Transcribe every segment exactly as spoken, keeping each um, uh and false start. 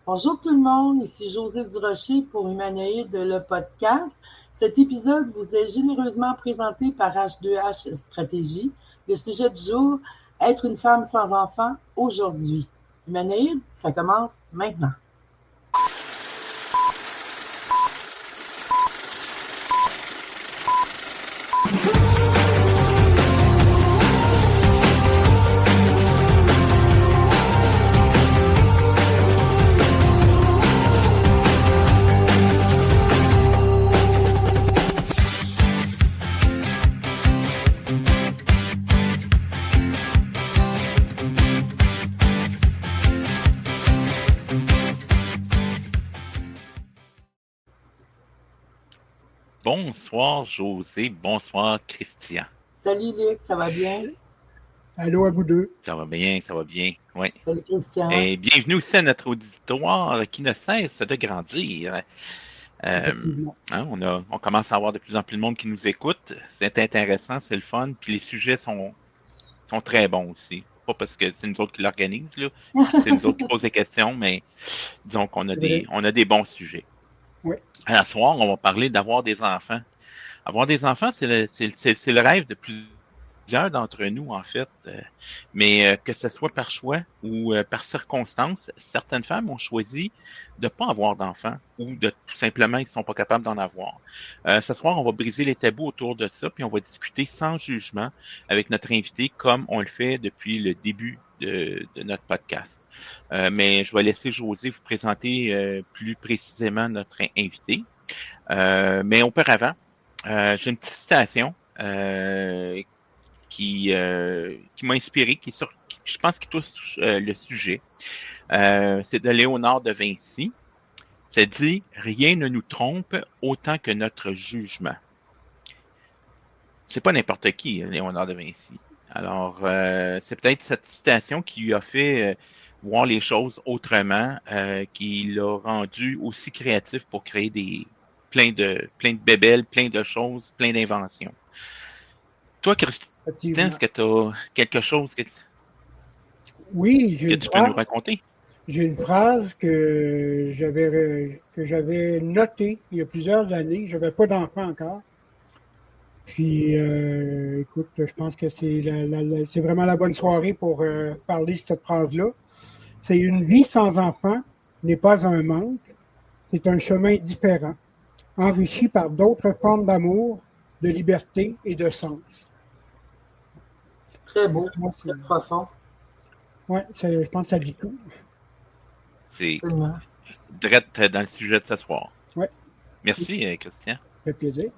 Bonjour tout le monde, ici Josée Durocher pour Humanoïde, le podcast. Cet épisode vous est généreusement présenté par H deux H Stratégie. Le sujet du jour, être une femme sans enfant aujourd'hui. Humanoïde, ça commence maintenant. Bonsoir José, bonsoir Christian. Salut Luc, ça va bien? Allô à vous deux. Ça va bien, ça va bien, oui. Salut Christian. Et bienvenue aussi à notre auditoire qui ne cesse de grandir. Euh, hein, on, a, on commence à avoir de plus en plus de monde qui nous écoute. C'est intéressant, c'est le fun, puis les sujets sont, sont très bons aussi. Pas parce que c'est nous autres qui l'organisent, là, c'est nous autres qui posent des questions, mais disons qu'on a des, on a des bons sujets. Oui. À ce soir, on va parler d'avoir des enfants. Avoir des enfants, c'est le, c'est, c'est, c'est le rêve de plusieurs d'entre nous, en fait. Euh, mais euh, que ce soit par choix ou euh, par circonstance, certaines femmes ont choisi de ne pas avoir d'enfants ou de tout simplement, ils ne sont pas capables d'en avoir. Euh, ce soir, on va briser les tabous autour de ça, puis on va discuter sans jugement avec notre invité, comme on le fait depuis le début de, de notre podcast. Euh, mais je vais laisser José vous présenter euh, plus précisément notre invité. Euh, mais auparavant, euh, j'ai une petite citation euh, qui, euh, qui m'a inspiré, qui, sur, qui je pense qui touche euh, le sujet. Euh, c'est de Léonard de Vinci. Ça dit « Rien ne nous trompe autant que notre jugement ». C'est pas n'importe qui, Léonard de Vinci. Alors, euh, c'est peut-être cette citation qui lui a fait... Euh, voir les choses autrement, euh, qui l'a rendu aussi créatif pour créer des plein de plein de bébelles, plein de choses, plein d'inventions. Toi, Christian, est-ce que tu as quelque chose que, oui, j'ai que une tu phrase, peux nous raconter? J'ai une phrase que j'avais que j'avais notée il y a plusieurs années. Je n'avais pas d'enfant encore. Puis, euh, écoute, je pense que c'est la, la, la, c'est vraiment la bonne soirée pour euh, parler de cette phrase-là. C'est une vie sans enfant n'est pas un manque, c'est un chemin différent, enrichi par d'autres formes d'amour, de liberté et de sens. Très beau, moi, très c'est... profond. Oui, je pense que ça dit tout. C'est direct dans le sujet de ce soir. Oui. Merci, oui. Christian. Ça fait plaisir.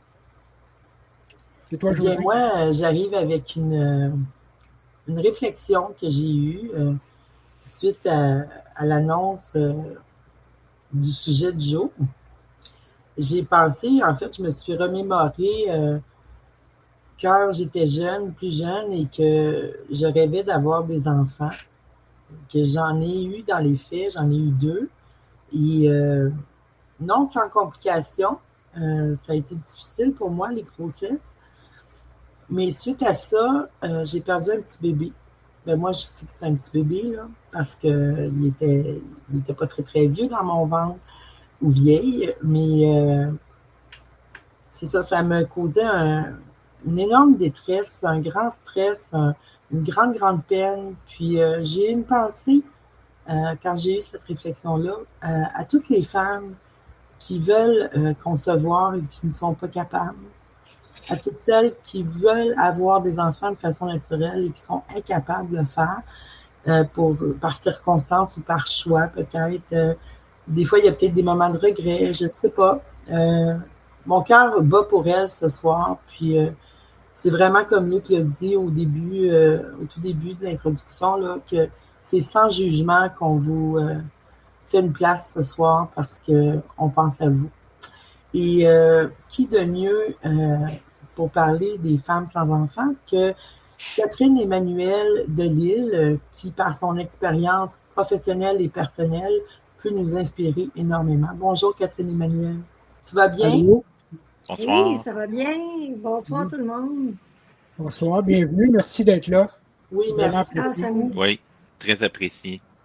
Et toi, Bien, moi, j'arrive avec une, une réflexion que j'ai eue. Euh, suite à, à l'annonce euh, du sujet du jour, j'ai pensé, en fait, je me suis remémoré euh, quand j'étais jeune, plus jeune, et que je rêvais d'avoir des enfants, que j'en ai eu dans les faits, j'en ai eu deux, et euh, non sans complications, euh, ça a été difficile pour moi, les grossesses, mais suite à ça, euh, j'ai perdu un petit bébé. Ben moi, je dis que c'est un petit bébé, là, parce qu'il était, il était pas très, très vieux dans mon ventre, ou vieille, mais euh, c'est ça, ça me causait un, une énorme détresse, un grand stress, un, une grande, grande peine. Puis euh, j'ai eu une pensée, euh, quand j'ai eu cette réflexion-là, euh, à toutes les femmes qui veulent euh, concevoir et qui ne sont pas capables, à toutes celles qui veulent avoir des enfants de façon naturelle et qui sont incapables de le faire euh, pour, par circonstance ou par choix peut-être. Euh, des fois, il y a peut-être des moments de regret, je ne sais pas. Euh, mon cœur bat pour elles ce soir, puis euh, c'est vraiment comme Luc l'a dit au début, euh, au tout début de l'introduction, là, que c'est sans jugement qu'on vous euh, fait une place ce soir parce qu'on pense à vous. Et euh, qui de mieux euh, pour parler des femmes sans enfants que Catherine Emmanuel Delisle, qui, par son expérience professionnelle et personnelle, peut nous inspirer énormément. Bonjour, Catherine Emmanuel. Tu vas bien? Allô? Bonsoir. Oui, ça va bien. Bonsoir oui. Tout le monde. Bonsoir, bienvenue. Merci d'être là. Oui, merci. Ah, ça nous... Oui, très apprécié.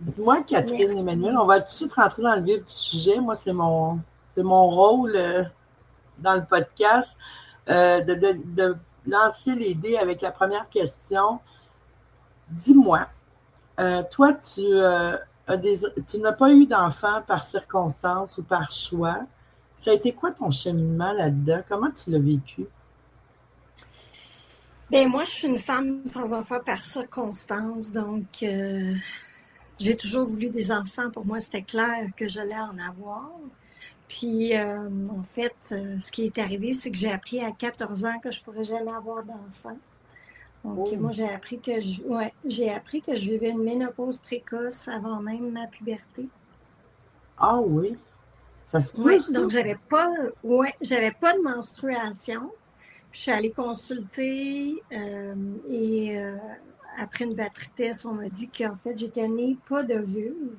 Dis-moi, Catherine Merci. Emmanuel, on va tout de suite rentrer dans le vif du sujet. Moi, c'est mon, c'est mon rôle euh, dans le podcast euh, de, de, de lancer les dés avec la première question. Dis-moi, euh, toi, tu, euh, as des, tu n'as pas eu d'enfant par circonstance ou par choix. Ça a été quoi ton cheminement là-dedans? Comment tu l'as vécu? Ben moi, je suis une femme sans enfant par circonstance, donc euh, j'ai toujours voulu des enfants. Pour moi, c'était clair que j'allais en avoir. Puis, euh, en fait, euh, ce qui est arrivé, c'est que j'ai appris à quatorze ans que je pourrais jamais avoir d'enfant. Donc, Oh. moi, j'ai appris que je, ouais, j'ai appris que je vivais une ménopause précoce avant même ma puberté. Ah oui, ça se peut, Ouais, ça? donc j'avais pas, ouais, j'avais pas de menstruation. Je suis allée consulter euh, et euh, après une batterie test, on m'a dit qu'en fait, j'étais née pas de vulve.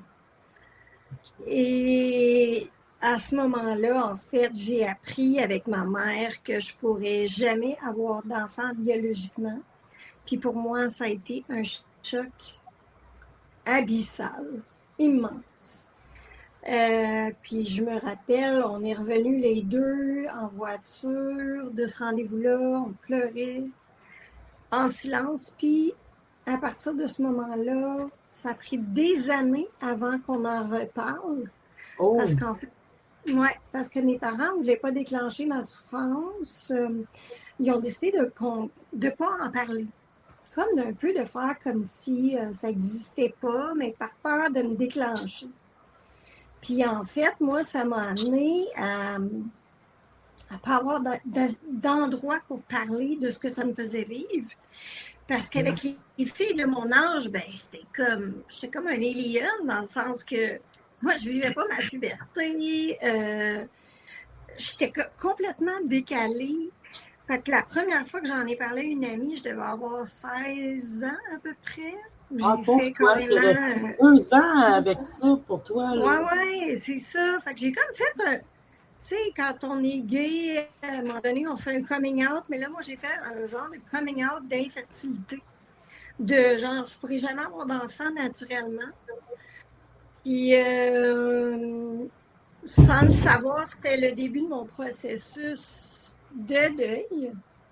Et à ce moment-là, en fait, j'ai appris avec ma mère que je pourrais jamais avoir d'enfant biologiquement. Puis pour moi, ça a été un choc abyssal, immense. Euh, puis je me rappelle, on est revenus les deux en voiture de ce rendez-vous-là, on pleurait en silence. Puis à partir de ce moment-là, ça a pris des années avant qu'on en reparle. Oh. Parce qu'en fait, ouais, parce que mes parents ne voulaient pas déclencher ma souffrance. Euh, ils ont décidé de ne pas en parler. Comme un peu de faire comme si euh, ça n'existait pas, mais par peur de me déclencher. Puis en fait, moi, ça m'a amené à ne pas avoir d'endroit pour parler de ce que ça me faisait vivre. Parce qu'avec les, les filles de mon âge, ben c'était comme, j'étais comme un alien dans le sens que moi, je vivais pas ma puberté. Euh, j'étais co- complètement décalée. Fait que la première fois que j'en ai parlé à une amie, je devais avoir seize ans à peu près. J'ai Ah, pauvre fait toi, carrément... t'es resté deux ans avec ça pour toi, là. Ouais, ouais, c'est ça. Fait que j'ai comme fait un... Tu sais, quand on est gay, à un moment donné, on fait un coming out, mais là, moi, j'ai fait un genre de coming out d'infertilité. De genre, je pourrais jamais avoir d'enfant naturellement. Puis, euh, sans le savoir, c'était le début de mon processus de deuil.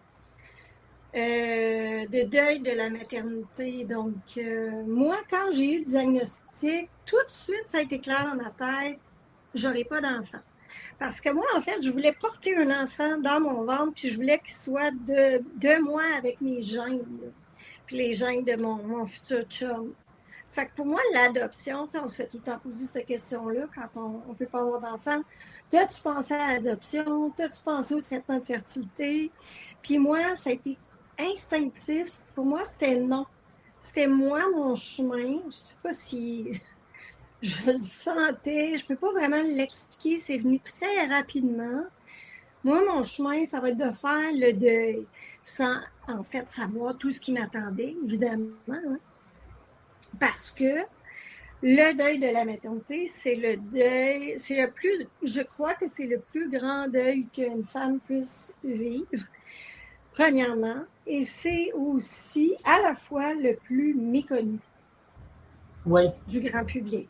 Euh, de deuil de la maternité. Donc, euh, moi, quand j'ai eu le diagnostic, tout de suite, ça a été clair dans ma tête, j'aurai pas d'enfant. Parce que moi, en fait, je voulais porter un enfant dans mon ventre, puis je voulais qu'il soit de, de moi avec mes gènes, là, puis les gènes de mon, mon futur chum. Fait que pour moi, l'adoption, tu sais, on se fait tout le temps poser cette question-là quand on ne peut pas avoir d'enfant. T'as-tu pensé à l'adoption? T'as-tu pensé au traitement de fertilité? Puis moi, ça a été instinctif. Pour moi, c'était non. C'était moi, mon chemin. Je sais pas si je le sentais. Je peux pas vraiment l'expliquer. C'est venu très rapidement. Moi, mon chemin, ça va être de faire le deuil. Sans, en fait, savoir tout ce qui m'attendait, évidemment. Hein. Parce que le deuil de la maternité, c'est le deuil, c'est le plus, je crois que c'est le plus grand deuil qu'une femme puisse vivre. Premièrement, et c'est aussi à la fois le plus méconnu oui. du grand public.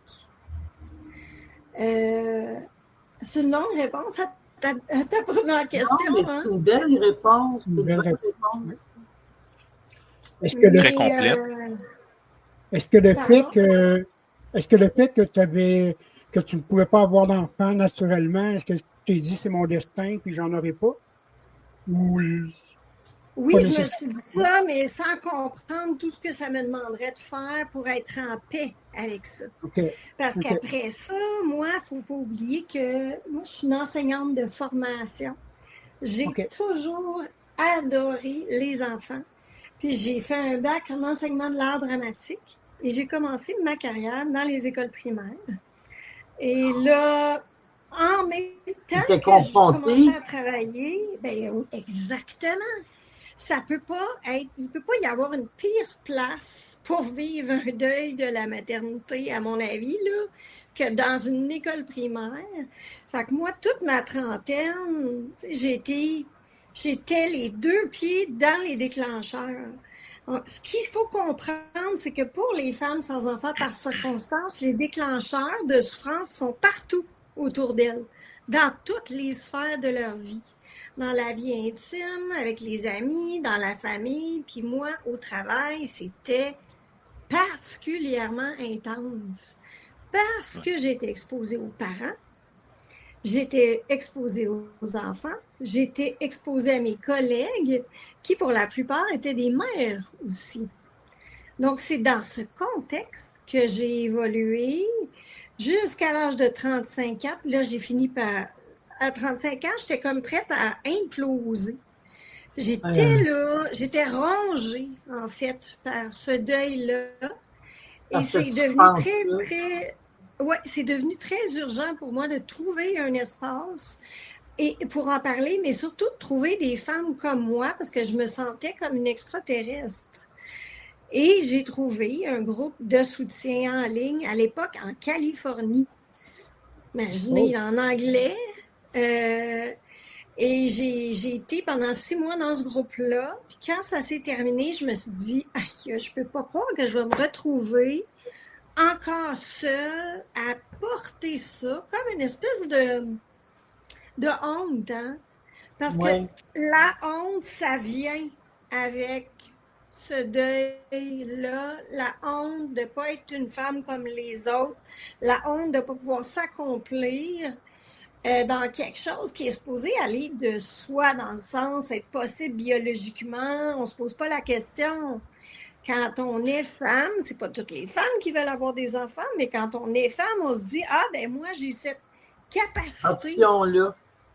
Euh, c'est une longue réponse à ta, à ta première question. Non, mais hein? c'est une belle réponse. C'est Une une belle bonne réponse. réponse. Est-ce que le, Très complète. Euh, est-ce que le Pardon? fait que est-ce que le fait que tu avais que tu ne pouvais pas avoir d'enfant naturellement, est-ce que tu t'es dit c'est mon destin puis j'en aurai pas? Ou Oui, pas je me nécessaire- suis dit ça, mais sans comprendre tout ce que ça me demanderait de faire pour être en paix avec ça. OK. Parce Ok. qu'après ça, moi, il ne faut pas oublier que moi, je suis une enseignante de formation. J'ai Ok. toujours adoré les enfants. Puis j'ai fait un bac en enseignement de l'art dramatique et j'ai commencé ma carrière dans les écoles primaires. Et là, en même temps T'es que confrontée. je commençais à travailler, ben oui, exactement. Ça peut pas être, il peut pas y avoir une pire place pour vivre un deuil de la maternité, à mon avis, là, que dans une école primaire. Fait que moi, toute ma trentaine, j'étais, j'étais les deux pieds dans les déclencheurs. Ce qu'il faut comprendre, c'est que pour les femmes sans enfants par circonstance, les déclencheurs de souffrance sont partout autour d'elles, dans toutes les sphères de leur vie. Dans la vie intime, avec les amis, dans la famille, puis moi, au travail, c'était particulièrement intense. Parce que j'étais exposée aux parents, j'étais exposée aux enfants, j'étais exposée à mes collègues, qui pour la plupart étaient des mères aussi. Donc, c'est dans ce contexte que j'ai évolué jusqu'à l'âge de trente-cinq ans. Là, j'ai fini par... À trente-cinq ans, j'étais comme prête à imploser. J'étais ouais. là, j'étais rongée, en fait, par ce deuil-là. Et c'est devenu très, là. très... Ouais, c'est devenu très urgent pour moi de trouver un espace et pour en parler, mais surtout de trouver des femmes comme moi, parce que je me sentais comme une extraterrestre. Et j'ai trouvé un groupe de soutien en ligne, à l'époque en Californie. Imaginez, oh. en anglais. Euh, et j'ai, j'ai été pendant six mois dans ce groupe-là. Puis quand ça s'est terminé, je me suis dit, aïe, je peux pas croire que je vais me retrouver encore seule à porter ça comme une espèce de, de honte. Hein? Parce ouais. que la honte, ça vient avec ce deuil-là, la honte de ne pas être une femme comme les autres, la honte de ne pas pouvoir s'accomplir. Euh, dans quelque chose qui est supposé aller de soi, dans le sens être possible biologiquement. On se pose pas la question. Quand on est femme, c'est pas toutes les femmes qui veulent avoir des enfants, mais quand on est femme, on se dit, ah, ben moi, j'ai cette capacité. Option-là.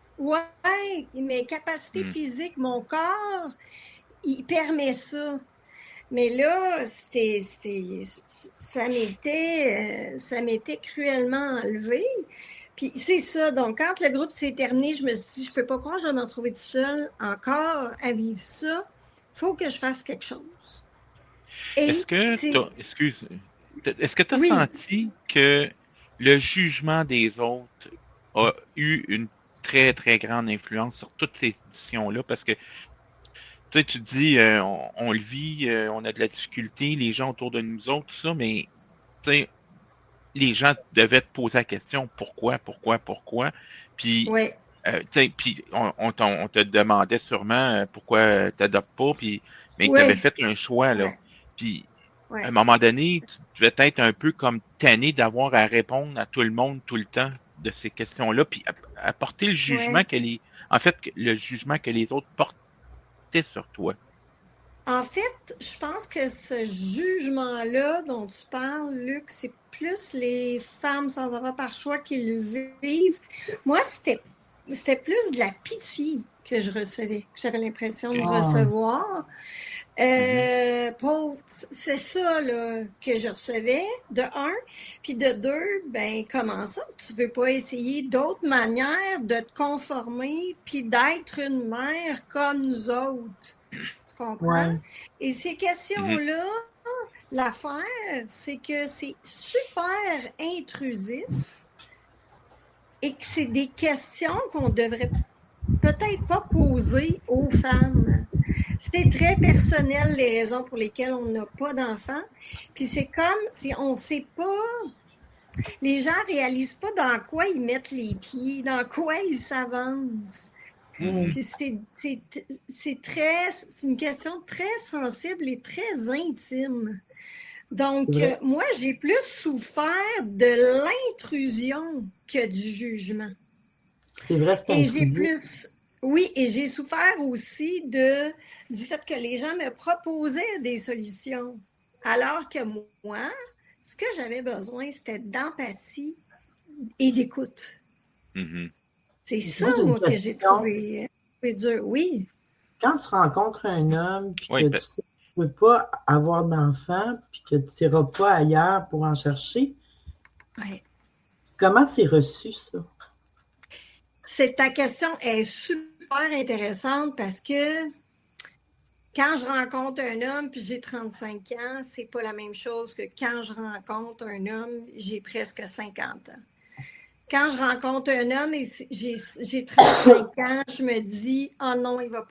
Ouais, mes capacités mmh. physiques, mon corps, il permet ça. Mais là, c'était, c'était, ça m'était, euh, ça m'était cruellement enlevé. Puis c'est ça, donc quand le groupe s'est terminé, je me suis dit, je peux pas croire que je vais m'en trouver toute seule encore à vivre ça. Il faut que je fasse quelque chose. Et est-ce que tu as, excuse, est-ce que tu as oui. senti que le jugement des autres a eu une très, très grande influence sur toutes ces éditions-là? Parce que tu sais, tu dis, euh, on, on le vit, euh, on a de la difficulté, les gens autour de nous autres, tout ça, mais tu sais, les gens devaient te poser la question pourquoi, pourquoi, pourquoi. Puis, oui. euh, puis on, on, on te demandait sûrement pourquoi tu n'adoptes pas, puis, mais oui. tu avais fait un choix. Là. Ouais. Puis, ouais. à un moment donné, tu devais être un peu comme tanné d'avoir à répondre à tout le monde tout le temps de ces questions-là, puis apporter le jugement ouais. que les. En fait, le jugement que les autres portaient sur toi. En fait, je pense que ce jugement-là dont tu parles, Luc, c'est plus les femmes sans enfants par choix qui le vivent. Moi, c'était, c'était plus de la pitié que je recevais, que j'avais l'impression de oh. recevoir. Euh, mm-hmm. pauvre, c'est ça là, que je recevais, de un. Puis de deux, ben comment ça, tu veux pas essayer d'autres manières de te conformer puis d'être une mère comme nous autres? Tu comprends? Ouais. Et ces questions-là, mm-hmm. l'affaire, c'est que c'est super intrusif et que c'est des questions qu'on devrait peut-être pas poser aux femmes. C'est très personnel, les raisons pour lesquelles on n'a pas d'enfants. Puis c'est comme si on ne sait pas, les gens ne réalisent pas dans quoi ils mettent les pieds, dans quoi ils s'avancent. Mmh. Puis c'est, c'est, c'est, très, c'est une question très sensible et très intime. Donc, ouais. euh, moi, j'ai plus souffert de l'intrusion que du jugement. C'est vrai, c'est Et j'ai plus, oui, et j'ai souffert aussi de, du fait que les gens me proposaient des solutions. Alors que moi, ce que j'avais besoin, c'était d'empathie et d'écoute. Mmh. C'est ça, moi, moi que j'ai trouvé, trouvé dur. Oui. Quand tu rencontres un homme puis oui, que ben... tu sais que tu ne peux pas avoir d'enfant puis que tu n'iras pas ailleurs pour en chercher, oui. comment c'est reçu, ça? C'est, ta question est super intéressante parce que quand je rencontre un homme puis j'ai trente-cinq ans, c'est pas la même chose que quand je rencontre un homme, j'ai presque cinquante ans. Quand je rencontre un homme et j'ai, j'ai trente-cinq ans, je me dis « Oh non, il va pas,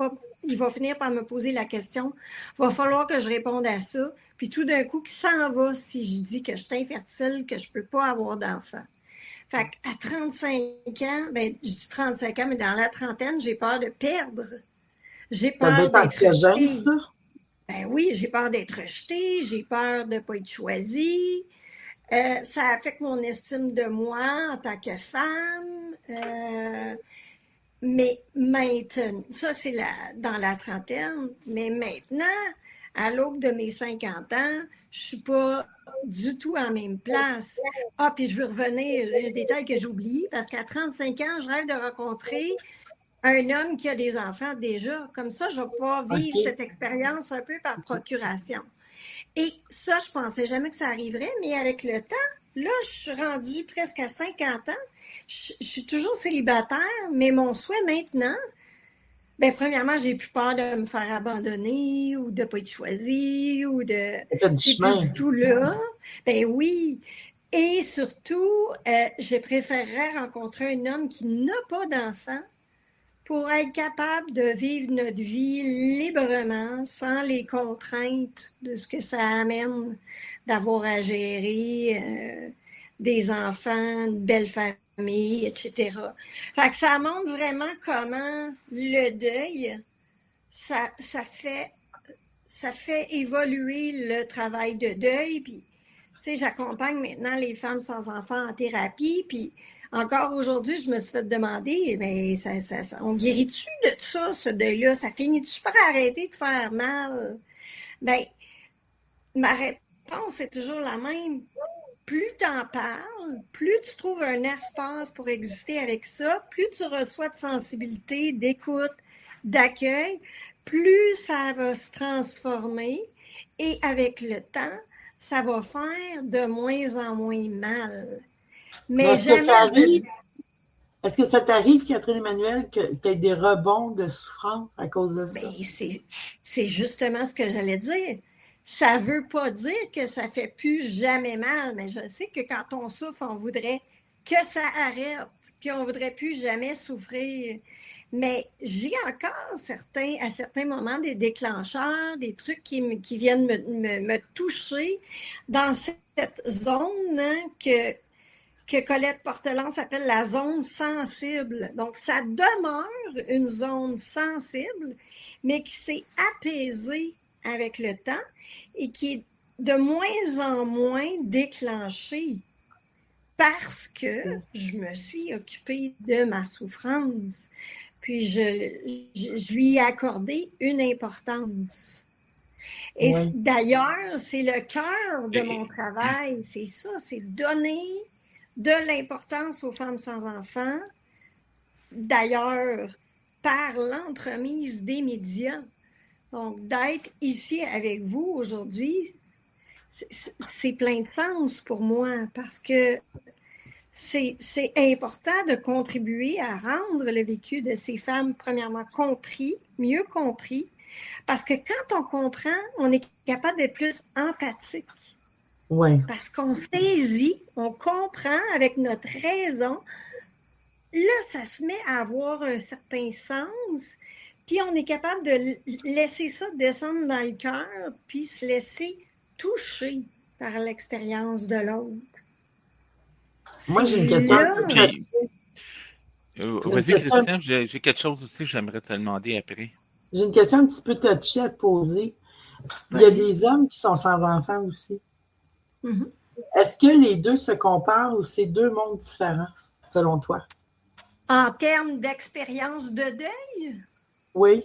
il va finir par me poser la question. Il va falloir que je réponde à ça. Puis tout d'un coup, qui s'en va si je dis que je suis infertile, que je peux pas avoir d'enfant. Fait qu'à trente-cinq ans, ben, je dis trente-cinq ans, mais dans la trentaine, j'ai peur de perdre. J'ai peur d'être rejetée. Ça? Ben oui, j'ai peur d'être rejetée, j'ai peur de ne pas être choisie. Euh, ça affecte mon estime de moi en tant que femme. Euh, mais maintenant, ça c'est la, dans la trentaine, mais maintenant, à l'aube de mes cinquante ans, je suis pas du tout en même place. Ah, puis je veux revenir, un détail que j'oublie, parce qu'à trente-cinq ans, je rêve de rencontrer un homme qui a des enfants déjà. Comme ça, je vais pouvoir vivre okay. cette expérience un peu par procuration. Et ça, je pensais jamais que ça arriverait, mais avec le temps, là, je suis rendue presque à cinquante ans. Je, je suis toujours célibataire, mais mon souhait maintenant, ben premièrement, j'ai plus peur de me faire abandonner ou de ne pas être choisie ou de... C'est plus du tout là. Ben oui. Et surtout, euh, je préférerais rencontrer un homme qui n'a pas d'enfant pour être capable de vivre notre vie librement, sans les contraintes de ce que ça amène d'avoir à gérer euh, des enfants, une belle famille, et cetera. Fait que ça montre vraiment comment le deuil, ça, ça fait, ça fait évoluer le travail de deuil. Puis, tu sais, j'accompagne maintenant les femmes sans enfants en thérapie, puis encore aujourd'hui, je me suis fait demander, mais ça, ça, ça, on guérit-tu de ça, ce deuil-là? Ça finit-tu par arrêter de faire mal? Bien, ma réponse est toujours la même. Plus tu en parles, plus tu trouves un espace pour exister avec ça, plus tu reçois de sensibilité, d'écoute, d'accueil, plus ça va se transformer et avec le temps, ça va faire de moins en moins mal. Mais est-ce que ça arrive, est-ce que ça t'arrive, Catherine Emmanuel, que tu aies des rebonds de souffrance à cause de ça? Bien, c'est, c'est justement ce que j'allais dire. Ça ne veut pas dire que ça ne fait plus jamais mal, mais je sais que quand on souffre, on voudrait que ça arrête, puis on ne voudrait plus jamais souffrir. Mais j'ai encore certains, à certains moments des déclencheurs, des trucs qui, me, qui viennent me, me, me toucher dans cette zone hein, que... que Colette Portelance appelle la zone sensible. Donc, ça demeure une zone sensible, mais qui s'est apaisée avec le temps et qui est de moins en moins déclenchée parce que je me suis occupée de ma souffrance. Puis, je, je, je lui ai accordé une importance. Et oui. D'ailleurs, c'est le cœur de mon travail. C'est ça, c'est donner de l'importance aux femmes sans enfants, d'ailleurs, par l'entremise des médias. Donc, d'être ici avec vous aujourd'hui, c'est, c'est plein de sens pour moi parce que c'est, c'est important de contribuer à rendre le vécu de ces femmes, premièrement, compris, mieux compris, parce que quand on comprend, on est capable d'être plus empathique. Ouais. Parce qu'on saisit, on comprend avec notre raison. Là, ça se met à avoir un certain sens, puis on est capable de laisser ça descendre dans le cœur, puis se laisser toucher par l'expérience de l'autre. Moi, j'ai une question. Okay. Euh, vas-y, Christian, j'ai, j'ai quelque chose aussi que j'aimerais te demander après. J'ai une question un petit peu touchée à te poser. Il y a des hommes qui sont sans enfants aussi. Mm-hmm. Est-ce que les deux se comparent ou c'est deux mondes différents, selon toi? En termes d'expérience de deuil? Oui.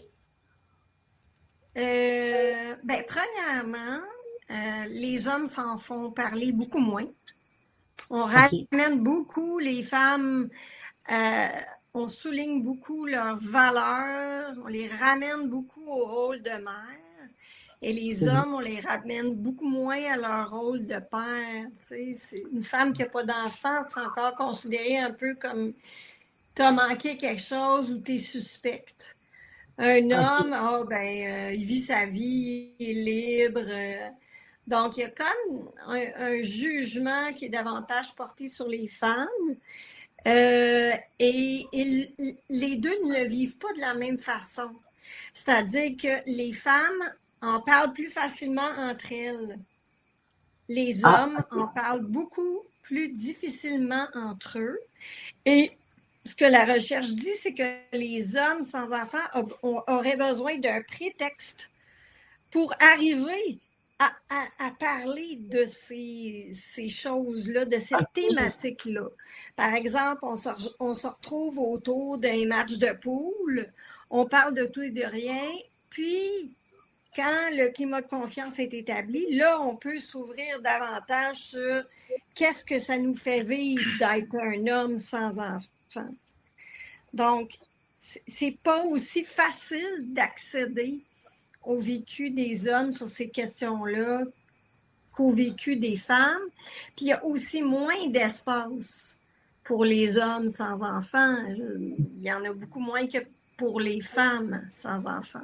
Euh, ben, premièrement, euh, les hommes s'en font parler beaucoup moins. On okay. ramène beaucoup les femmes, euh, on souligne beaucoup leurs valeurs, on les ramène beaucoup au rôle de mère. Et les c'est hommes, on les ramène beaucoup moins à leur rôle de père. Tu sais, c'est une femme qui n'a pas d'enfant, c'est encore considéré un peu comme t'as manqué quelque chose ou t'es suspecte. Un homme, oh, ben, euh, il vit sa vie, il est libre. Euh, donc, il y a comme un, un jugement qui est davantage porté sur les femmes. Euh, et, et les deux ne le vivent pas de la même façon. C'est-à-dire que les femmes en parlent plus facilement entre elles. Les hommes ah. en parlent beaucoup plus difficilement entre eux. Et ce que la recherche dit, c'est que les hommes sans enfants auraient besoin d'un prétexte pour arriver à, à, à parler de ces, ces choses-là, de cette thématique-là. Par exemple, on se, on se retrouve autour d'un match de poule, on parle de tout et de rien, puis quand le climat de confiance est établi, là, on peut s'ouvrir davantage sur qu'est-ce que ça nous fait vivre d'être un homme sans enfant. Donc, c'est pas aussi facile d'accéder au vécu des hommes sur ces questions-là qu'au vécu des femmes. Puis il y a aussi moins d'espace pour les hommes sans enfants. Il y en a beaucoup moins que pour les femmes sans enfants.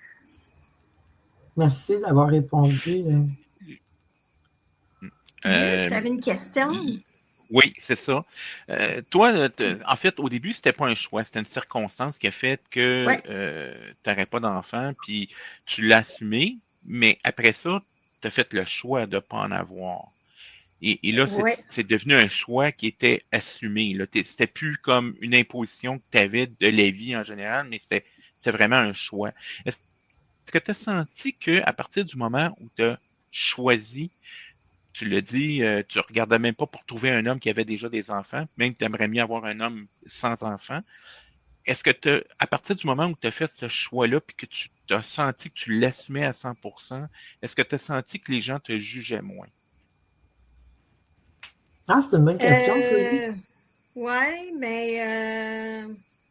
Merci d'avoir répondu. Euh, tu avais une question? Oui, c'est ça. Euh, toi, en fait, au début, c'était pas un choix, c'était une circonstance qui a fait que ouais. euh, tu n'aurais pas d'enfant, puis tu l'as assumé, mais après ça, tu as fait le choix de ne pas en avoir. Et, et là, c'est, ouais. c'est devenu un choix qui était assumé. Là. C'était plus comme une imposition que tu avais de la vie en général, mais c'était, c'était vraiment un choix. Est-ce, est-ce que tu as senti qu'à partir du moment où tu as choisi, tu l'as dit, euh, tu regardais même pas pour trouver un homme qui avait déjà des enfants, même que tu aimerais mieux avoir un homme sans enfants. Est-ce que tu, à partir du moment où tu as fait ce choix-là, puis que tu as senti que tu l'assumais à cent pour cent, est-ce que tu as senti que les gens te jugeaient moins? Ah, c'est une bonne question, euh, oui, mais euh,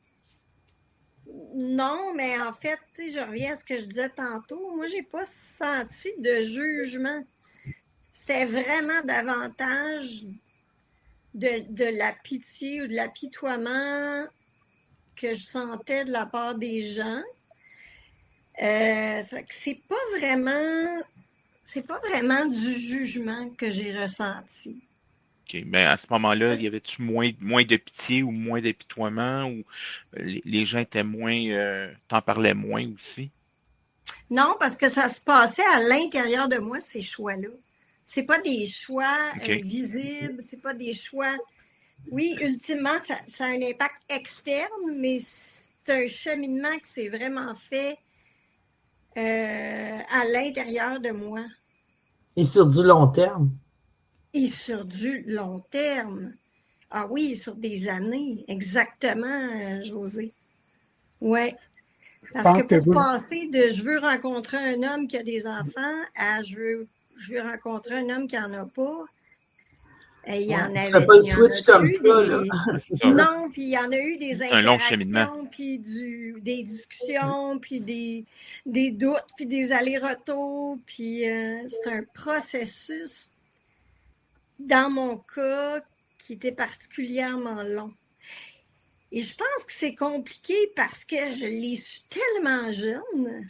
non, mais en fait, je reviens à ce que je disais tantôt. Moi, j'ai pas senti de jugement. C'était vraiment davantage de, de la pitié ou de l'apitoiement que je sentais de la part des gens. Euh, c'est pas vraiment, c'est pas vraiment du jugement que j'ai ressenti. OK. Mais à ce moment-là, y avait-tu moins, moins de pitié ou moins d'apitoiement ou les, les gens étaient moins, euh, t'en parlaient moins aussi? Non, parce que ça se passait à l'intérieur de moi, ces choix-là. C'est pas des choix okay. euh, visibles, c'est pas des choix... Oui, ultimement, ça, ça a un impact externe, mais c'est un cheminement qui s'est vraiment fait euh, à l'intérieur de moi. Et sur du long terme. Et sur du long terme. Ah oui, sur des années, exactement, euh, José. Oui. Parce que pour que passer de « je veux rencontrer un homme qui a des enfants » à « je veux... je veux rencontrer un homme qui n'en a pas. » Et il y en ouais, avait. Pas le switch comme ça, des... là. Non, puis il y en a eu des un long cheminement. Puis du... des discussions, puis des... des doutes, puis des allers-retours. Puis euh, c'est un processus, dans mon cas, qui était particulièrement long. Et je pense que c'est compliqué parce que je l'ai su tellement jeune.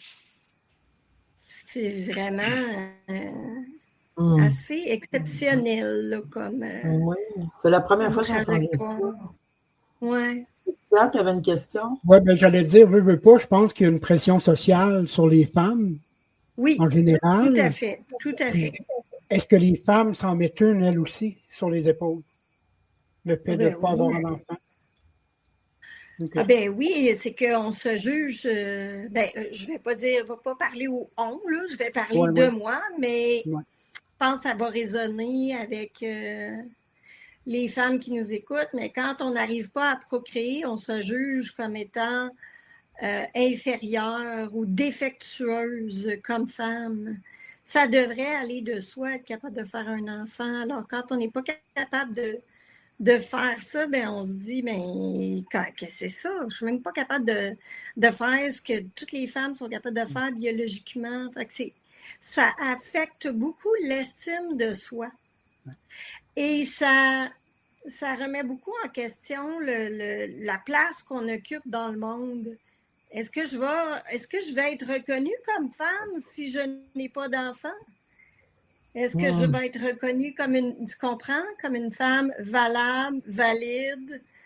C'est vraiment euh, mm. assez exceptionnel, là, comme... Euh, oui, c'est la première fois que j'entendais ça. Oui. Christian, tu avais une question? Oui, bien, j'allais dire, veux, veux pas, je pense qu'il y a une pression sociale sur les femmes. Oui, en général. Tout à fait, tout à fait. Est-ce que les femmes s'en mettent une, elles aussi, sur les épaules? Le fait ben de ne pas oui. avoir un enfant? Okay. Ah ben oui, c'est qu'on se juge, euh, ben je vais pas dire, je vais pas parler au on, là, je vais parler ouais, de ouais. moi, mais ouais. je pense que ça va résonner avec euh, les femmes qui nous écoutent, mais quand on n'arrive pas à procréer, on se juge comme étant euh, inférieure ou défectueuse comme femme. Ça devrait aller de soi, être capable de faire un enfant. Alors quand on n'est pas capable de de faire ça, ben on se dit, ben qu'est-ce que c'est ça? Je suis même pas capable de, de faire ce que toutes les femmes sont capables de faire biologiquement. Fait que c'est, ça affecte beaucoup l'estime de soi. Et ça, ça remet beaucoup en question le, le, la place qu'on occupe dans le monde. Est-ce que je vais, est-ce que je vais être reconnue comme femme si je n'ai pas d'enfant? Est-ce que mmh. je vais être reconnue comme une, tu comprends, comme une femme valable, valide,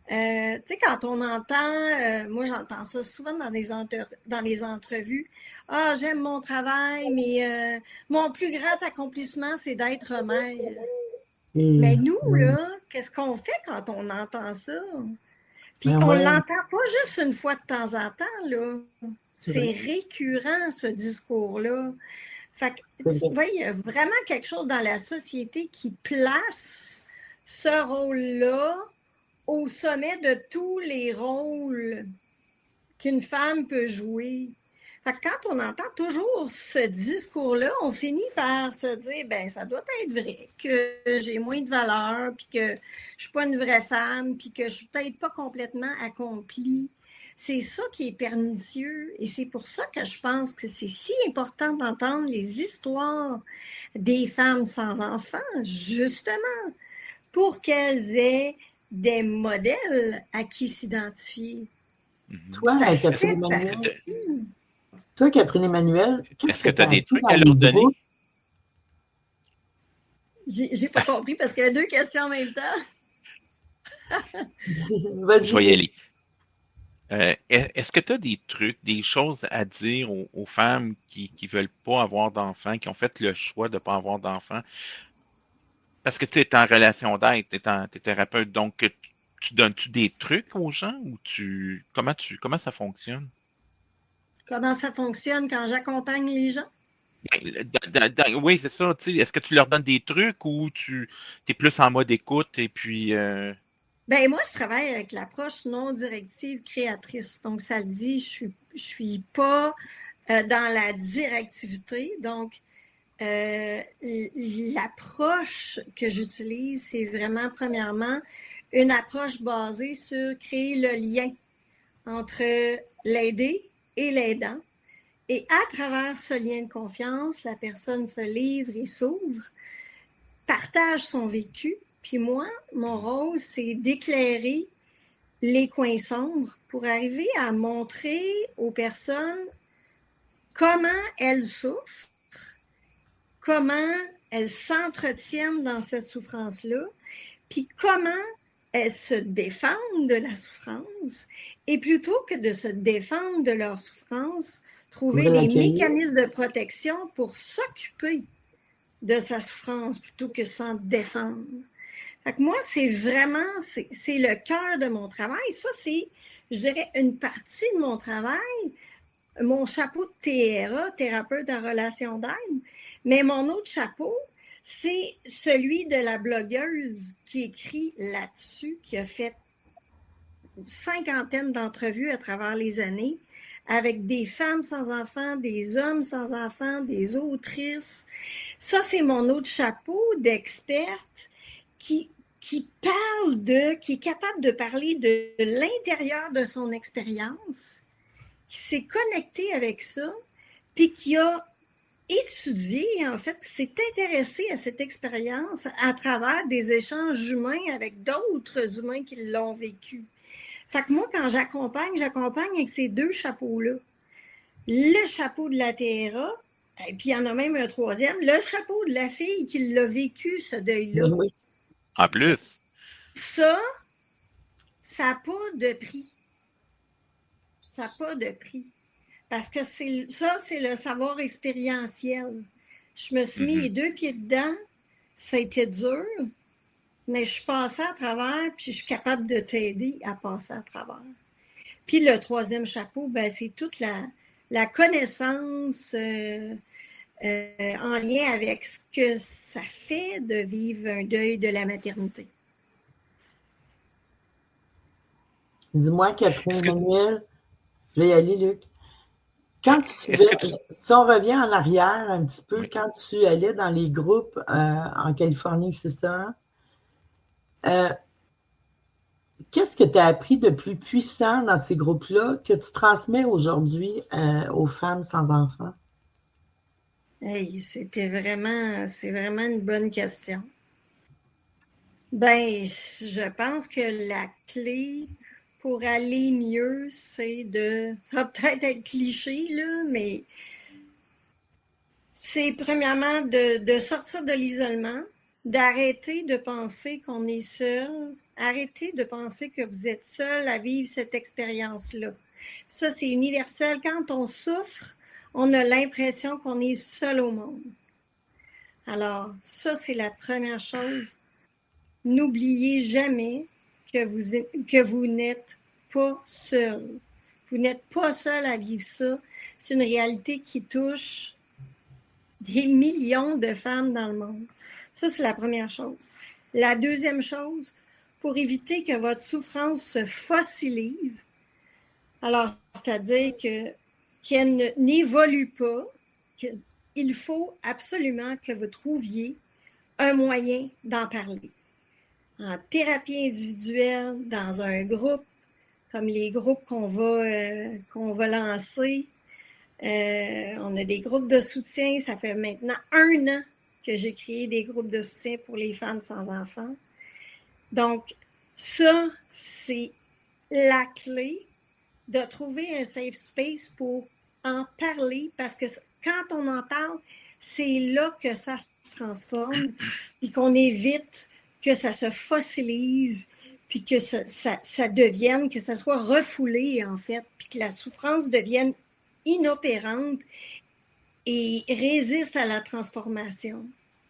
Euh, tu sais, quand on entend, euh, moi j'entends ça souvent dans les, entre, dans les entrevues, « Ah, j'aime mon travail, mais euh, mon plus grand accomplissement, c'est d'être mère. » Et, Mais nous, oui. là, qu'est-ce qu'on fait quand on entend ça? Puis Ben on ouais, l'entend pas juste une fois de temps en temps, là. c'est C'est vrai. récurrent, ce discours-là. Fait que, C'est tu vrai. vois, il y a vraiment quelque chose dans la société qui place ce rôle-là au sommet de tous les rôles qu'une femme peut jouer. Fait que quand on entend toujours ce discours-là, on finit par se dire, ben ça doit être vrai, que j'ai moins de valeur, puis que je suis pas une vraie femme, puis que je suis peut-être pas complètement accomplie. C'est ça qui est pernicieux, et c'est pour ça que je pense que c'est si important d'entendre les histoires des femmes sans enfants, justement, pour qu'elles aient des modèles à qui s'identifier. Mhm. Toi, Ça Catherine fait Emmanuel, partie. toi, Catherine Emmanuel, qu'est-ce Est-ce que que tu tu as as des appris trucs dans à les leur donner? groupes? J'ai j'ai pas compris parce qu'il y a deux questions en même temps. Vas-y, Je vais y Luc. aller. Euh, est- est-ce que tu as des trucs, des choses à dire aux, aux femmes qui qui veulent pas avoir d'enfants, qui ont fait le choix de pas avoir d'enfants? Parce que tu es en relation d'aide, tu es thérapeute, donc tu, tu donnes-tu des trucs aux gens ou tu comment tu comment ça fonctionne? Comment ça fonctionne quand j'accompagne les gens? Ben, dans- dans- dans- oui, c'est ça, tu sais, est-ce que tu leur donnes des trucs ou tu es plus en mode écoute et puis euh, Ben moi, je travaille avec l'approche non directive créatrice. Donc, ça le dit, je suis, je suis pas euh, dans la directivité. Donc, euh, l'approche que j'utilise, c'est vraiment, premièrement, une approche basée sur créer le lien entre l'aider et l'aidant. Et à travers ce lien de confiance, la personne se livre et s'ouvre, partage son vécu. Puis moi, mon rôle, c'est d'éclairer les coins sombres pour arriver à montrer aux personnes comment elles souffrent, comment elles s'entretiennent dans cette souffrance-là, puis comment elles se défendent de la souffrance. Et plutôt que de se défendre de leur souffrance, trouver des mécanismes de protection pour s'occuper de sa souffrance plutôt que s'en défendre. Fait que moi, c'est vraiment, c'est, c'est le cœur de mon travail. Ça, c'est, je dirais, une partie de mon travail. Mon chapeau de T R A, thérapeute en relation d'aide, mais mon autre chapeau, c'est celui de la blogueuse qui écrit là-dessus, qui a fait une cinquantaine d'entrevues à travers les années, avec des femmes sans enfants, des hommes sans enfants, des autrices. Ça, c'est mon autre chapeau d'experte qui, qui parle de, qui est capable de parler de l'intérieur de son expérience, qui s'est connecté avec ça, puis qui a étudié, en fait, qui s'est intéressé à cette expérience à travers des échanges humains avec d'autres humains qui l'ont vécu. Fait que moi, quand j'accompagne, j'accompagne avec ces deux chapeaux-là. Le chapeau de la T R A, et puis il y en a même un troisième, le chapeau de la fille qui l'a vécu, ce deuil-là. Oui. en plus? Ça, ça n'a pas de prix. Ça n'a pas de prix. Parce que c'est, ça, c'est le savoir expérientiel. Je me suis mis Mhm. les deux pieds dedans. Ça a été dur, mais je suis passée à travers, puis je suis capable de t'aider à passer à travers. Puis le troisième chapeau, ben, c'est toute la, la connaissance euh, euh, en lien avec ce que ça fait de vivre un deuil de la maternité. Dis-moi, Catherine Est-ce que Emmanuel, je vais y aller, Luc. Quand tu, est-ce que tu si on revient en arrière un petit peu, oui. quand tu allais dans les groupes euh, en Californie, c'est ça? Euh, qu'est-ce que tu as appris de plus puissant dans ces groupes-là que tu transmets aujourd'hui euh, aux femmes sans enfants? Hey, c'était vraiment, c'est vraiment une bonne question. Ben, je pense que la clé pour aller mieux, c'est de, ça va peut-être être cliché, là, mais c'est premièrement de, de sortir de l'isolement, d'arrêter de penser qu'on est seul. Arrêtez de penser que vous êtes seul à vivre cette expérience-là. Ça, c'est universel. Quand on souffre, on a l'impression qu'on est seul au monde. Alors, ça, c'est la première chose. N'oubliez jamais que vous, que vous n'êtes pas seul. Vous n'êtes pas seul à vivre ça. C'est une réalité qui touche des millions de femmes dans le monde. Ça, c'est la première chose. La deuxième chose, pour éviter que votre souffrance se fossilise, alors, c'est-à-dire que, qu'elle n'évolue pas, qu'il faut absolument que vous trouviez un moyen d'en parler. En thérapie individuelle, dans un groupe, comme les groupes qu'on va, euh, qu'on va lancer. Euh, on a des groupes de soutien. Ça fait maintenant un an que j'ai créé des groupes de soutien pour les femmes sans enfants. Donc, ça, c'est la clé de trouver un safe space pour en parler, parce que quand on en parle, c'est là que ça se transforme, puis qu'on évite que ça se fossilise, puis que ça, ça, ça devienne, que ça soit refoulé, en fait, puis que la souffrance devienne inopérante et résiste à la transformation.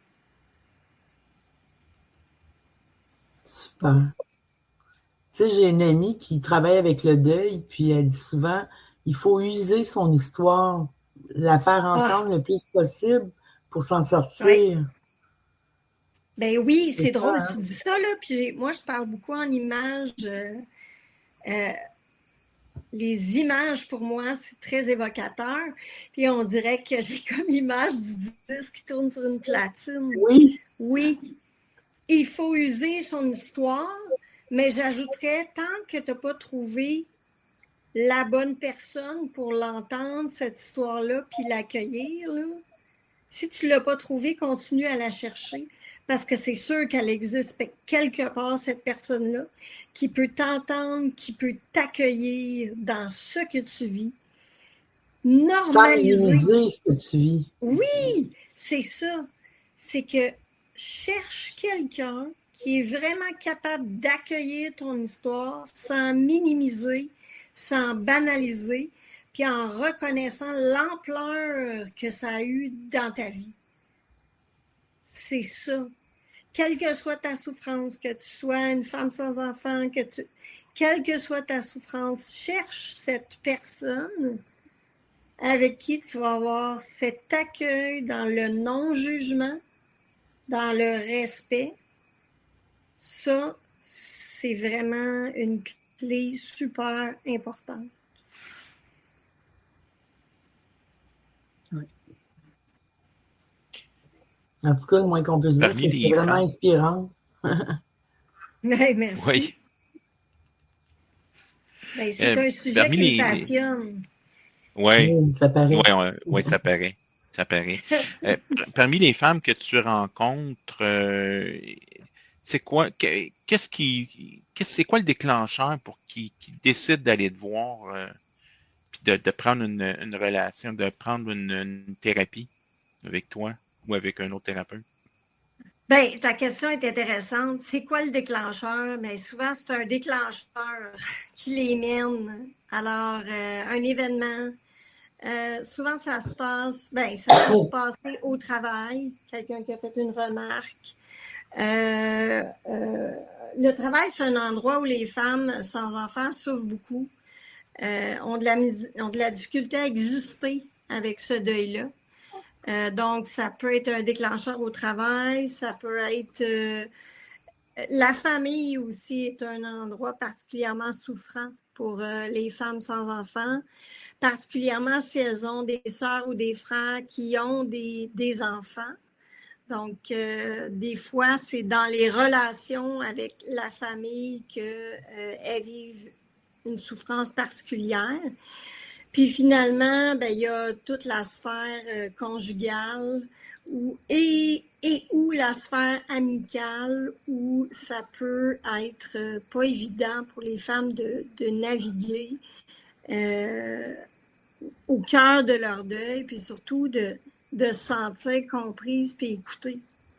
Super. Tu sais, j'ai une amie qui travaille avec le deuil, puis elle dit souvent, il faut user son histoire, la faire entendre ah. le plus possible pour s'en sortir. Ouais. Ben oui, c'est, c'est drôle, ça, hein? Tu dis ça, là, puis moi, je parle beaucoup en images. Euh, euh, les images, pour moi, c'est très évocateur. Puis on dirait que j'ai comme image du disque qui tourne sur une platine. Oui. Oui. Il faut user son histoire, mais j'ajouterais, tant que tu n'as pas trouvé la bonne personne pour l'entendre, cette histoire-là, puis l'accueillir, là, si tu ne l'as pas trouvée, continue à la chercher. Parce que c'est sûr qu'elle existe quelque part, cette personne-là, qui peut t'entendre, qui peut t'accueillir dans ce que tu vis. Normaliser. Sans minimiser ce que tu vis. Oui, c'est ça. C'est que cherche quelqu'un qui est vraiment capable d'accueillir ton histoire sans minimiser, sans banaliser, puis en reconnaissant l'ampleur que ça a eu dans ta vie. C'est ça. Quelle que soit ta souffrance, que tu sois une femme sans enfant, que tu, quelle que soit ta souffrance, cherche cette personne avec qui tu vas avoir cet accueil dans le non-jugement, dans le respect. Ça, c'est vraiment une clé super importante. En tout cas, le moins qu'on puisse dire, c'est que c'est vraiment femmes. Inspirant. Ben, merci. Oui. Ben, c'est euh, un sujet qui me passionne. Oui, oui, ça paraît. Oui, ouais, ouais, ça paraît. Ça paraît. euh, parmi les femmes que tu rencontres, euh, c'est quoi, qu'est-ce qui, qu'est-ce, c'est quoi le déclencheur pour qu'ils qui décident d'aller te voir, euh, puis de, de prendre une, une relation, de prendre une, une thérapie avec toi ou avec un autre thérapeute? Bien, ta question est intéressante. C'est quoi le déclencheur? Bien, souvent, c'est un déclencheur qui les mène. Alors, euh, un événement, euh, souvent, ça se passe, bien, ça peut se passer au travail, quelqu'un qui a fait une remarque. Euh, euh, le travail, c'est un endroit où les femmes sans enfants souffrent beaucoup, euh, ont, de la, ont de la difficulté à exister avec ce deuil-là. Euh, donc, ça peut être un déclencheur au travail, ça peut être... Euh, la famille aussi est un endroit particulièrement souffrant pour euh, les femmes sans enfants, particulièrement si elles ont des sœurs ou des frères qui ont des, des enfants. Donc, euh, des fois, c'est dans les relations avec la famille qu'elles euh, vivent une souffrance particulière. Puis finalement, ben, il y a toute la sphère euh, conjugale où, et, et ou la sphère amicale où ça peut être euh, pas évident pour les femmes de, de naviguer euh, au cœur de leur deuil, puis surtout de, de se sentir comprises puis écoutées.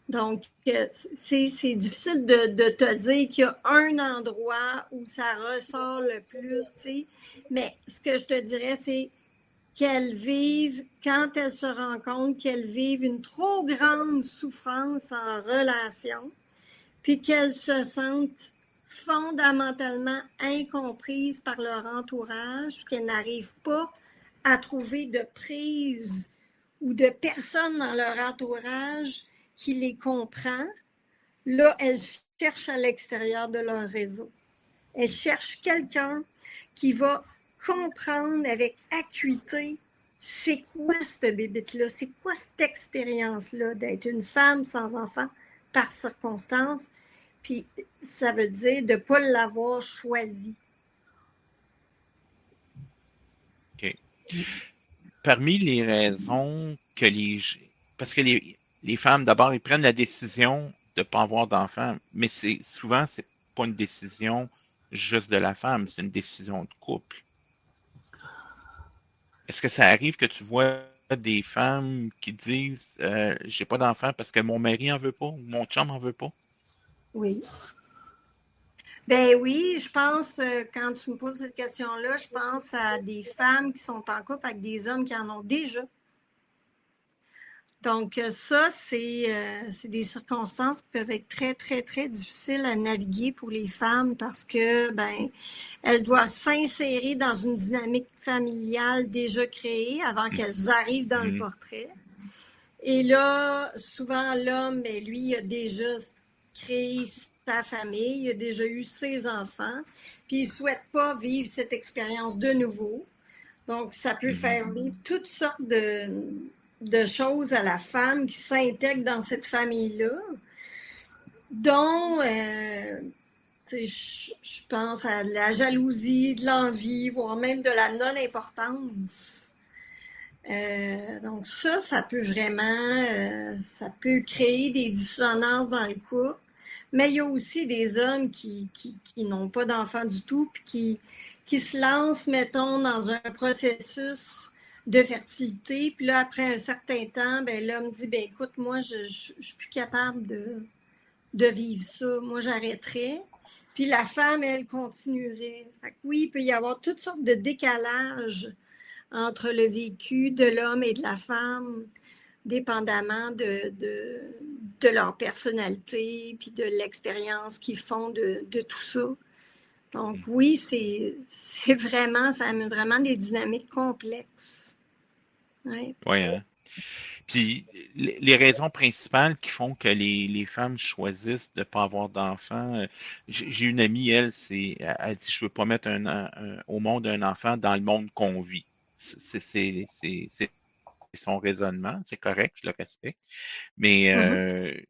Donc, c'est, c'est difficile de, de te dire qu'il y a un endroit où ça ressort le plus, tu sais. Mais ce que je te dirais, c'est qu'elles vivent, quand elles se rendent compte qu'elles vivent une trop grande souffrance en relation, puis qu'elles se sentent fondamentalement incomprises par leur entourage, qu'elles n'arrivent pas à trouver de prise ou de personne dans leur entourage qui les comprend, là, elles cherchent à l'extérieur de leur réseau. Elles cherchent quelqu'un qui va comprendre avec acuité c'est quoi cette bébête-là, c'est quoi cette expérience-là d'être une femme sans enfant par circonstance, puis ça veut dire de ne pas l'avoir choisi. OK. Parmi les raisons que les... Parce que les, les femmes, d'abord, ils prennent la décision de ne pas avoir d'enfants, mais c'est souvent, c'est pas une décision juste de la femme, c'est une décision de couple. Est-ce que ça arrive que tu vois des femmes qui disent euh, j'ai pas d'enfant parce que mon mari en veut pas ou mon chum en veut pas? Oui. Ben oui, je pense, euh, quand tu me poses cette question-là, je pense à des femmes qui sont en couple avec des hommes qui en ont déjà. Donc, ça, c'est, euh, c'est des circonstances qui peuvent être très, très, très difficiles à naviguer pour les femmes parce que, ben, elles doivent s'insérer dans une dynamique familiale déjà créée avant qu'elles arrivent dans mmh. le portrait. Et là, souvent, l'homme, ben, lui, il a déjà créé sa famille, il a déjà eu ses enfants, puis il ne souhaite pas vivre cette expérience de nouveau. Donc, ça peut mmh. faire vivre toutes sortes de... de choses à la femme qui s'intègre dans cette famille-là, dont euh, je, je pense à la jalousie, de l'envie, voire même de la non-importance. Euh, donc ça, ça peut vraiment, euh, ça peut créer des dissonances dans le couple, mais il y a aussi des hommes qui, qui, qui n'ont pas d'enfants du tout, puis qui, qui se lancent, mettons, dans un processus de fertilité, puis là, après un certain temps, ben l'homme dit, ben écoute, moi, je ne suis plus capable de, de vivre ça. Moi, j'arrêterais. Puis la femme, elle, continuerait. Fait que oui, il peut y avoir toutes sortes de décalages entre le vécu de l'homme et de la femme, dépendamment de, de, de leur personnalité, puis de l'expérience qu'ils font de, de tout ça. Donc oui, c'est, c'est vraiment, ça amène vraiment des dynamiques complexes. Oui, ouais, hein? Puis les raisons principales qui font que les, les femmes choisissent de ne pas avoir d'enfants, j'ai une amie, elle, c'est, elle dit je veux pas mettre un, un, au monde un enfant dans le monde qu'on vit. C'est, c'est, c'est, c'est son raisonnement, c'est correct, je le respecte. Mais euh, mm-hmm.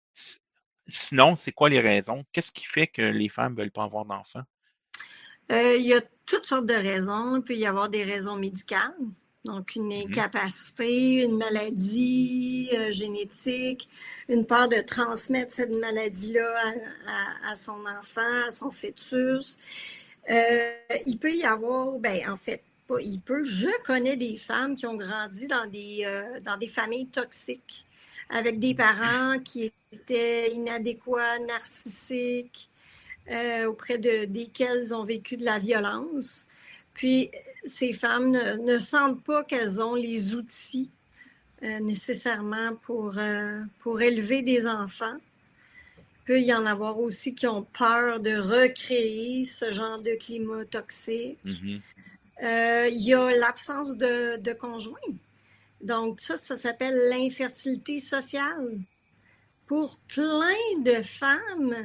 sinon, c'est quoi les raisons? Qu'est-ce qui fait que les femmes ne veulent pas avoir d'enfants? Euh, il y a toutes sortes de raisons. Il peut y avoir des raisons médicales. Donc, une incapacité, une maladie euh, génétique, une peur de transmettre cette maladie-là à, à, à son enfant, à son fœtus. Euh, il peut y avoir, ben en fait, pas il peut, je connais des femmes qui ont grandi dans des, euh, dans des familles toxiques, avec des parents qui étaient inadéquats, narcissiques, euh, auprès de, desquels ils ont vécu de la violence. Puis, ces femmes ne, ne sentent pas qu'elles ont les outils euh, nécessairement pour, euh, pour élever des enfants. Il peut y en avoir aussi qui ont peur de recréer ce genre de climat toxique. Mm-hmm. Euh, il y a l'absence de, de conjoint. Donc, ça, ça s'appelle l'infertilité sociale. Pour plein de femmes,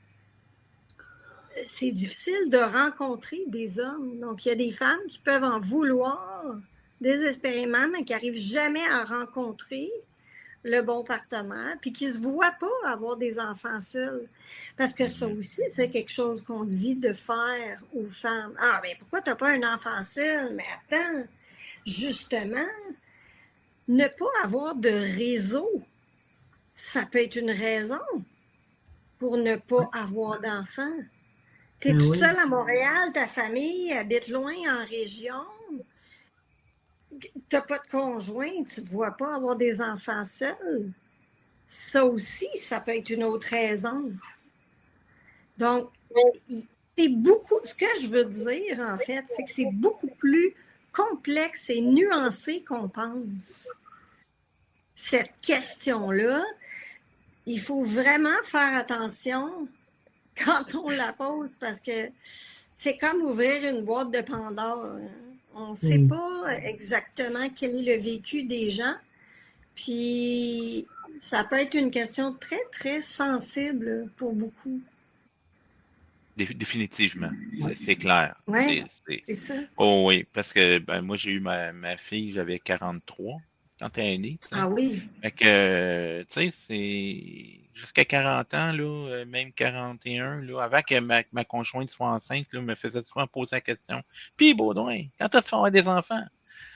c'est difficile de rencontrer des hommes. Donc, il y a des femmes qui peuvent en vouloir désespérément, mais qui n'arrivent jamais à rencontrer le bon partenaire, puis qui ne se voient pas avoir des enfants seuls. Parce que ça aussi, c'est quelque chose qu'on dit de faire aux femmes. Ah, bien, pourquoi tu n'as pas un enfant seul? Mais attends, justement, ne pas avoir de réseau, ça peut être une raison pour ne pas avoir d'enfants. Tu es toute oui. seule à Montréal, ta famille habite loin en région, tu n'as pas de conjoint, tu ne te vois pas avoir des enfants seuls. ça aussi, ça peut être une autre raison. Donc, c'est beaucoup, ce que je veux dire, en fait, c'est que c'est beaucoup plus complexe et nuancé qu'on pense. Cette question-là, il faut vraiment faire attention quand on la pose parce que c'est comme ouvrir une boîte de Pandore. On ne sait Mm. pas exactement quel est le vécu des gens. Puis, ça peut être une question très, très sensible pour beaucoup. Dé- Définitivement, c'est, c'est clair. Oui, C'est, c'est... c'est ça. Oh oui, parce que ben, moi, j'ai eu ma, ma fille, j'avais quarante-trois quand elle est née. Tu sais. Ah oui. Fait que, euh, tu sais, c'est jusqu'à quarante ans, là, euh, même quarante et un, là, avant que ma, ma conjointe soit enceinte, là, me faisait souvent poser la question. Puis, Baudouin, quand est-ce qu'on va avoir des enfants?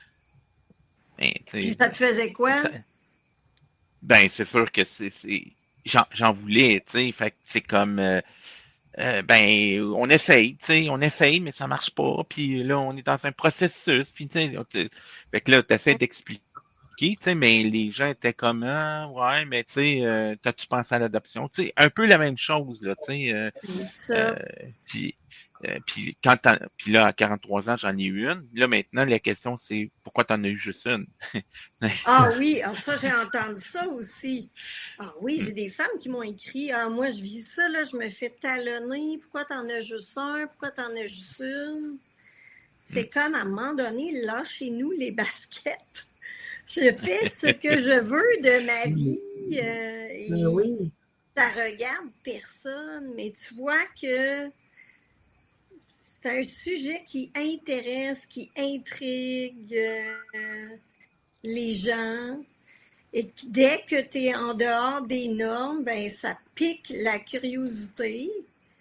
Ben, tu Puis sais, ça te faisait quoi? ça- ben, c'est sûr que c'est, c'est... J'en, j'en voulais, tu sais. Fait que c'est comme, euh, euh, ben, on essaye, tu sais, on essaye, mais ça marche pas. Puis là, on est dans un processus. Puis, tu sais, on te- fait que là, tu essaies d'expliquer, tu sais, mais les gens étaient comme, ah, ouais, mais tu sais, euh, t'as-tu pensé à l'adoption? Tu sais, un peu la même chose, là, tu sais. euh, C'est ça. euh, puis, euh, puis, quand t'en- puis là, à quarante-trois ans, j'en ai eu une. Là, maintenant, la question, c'est pourquoi t'en as eu juste une? Ah oui, ah, ça, j'ai entendu ça aussi. Ah oui, j'ai des femmes qui m'ont écrit, ah moi, je vis ça, là, je me fais talonner. Pourquoi t'en as juste un? Pourquoi t'en as juste une? C'est comme, à un moment donné, lâchez-nous les baskets. Je fais ce que je veux de ma vie. euh, et Mais oui. ça regarde personne. Mais tu vois que c'est un sujet qui intéresse, qui intrigue euh, les gens. Et dès que tu es en dehors des normes, ben ça pique la curiosité.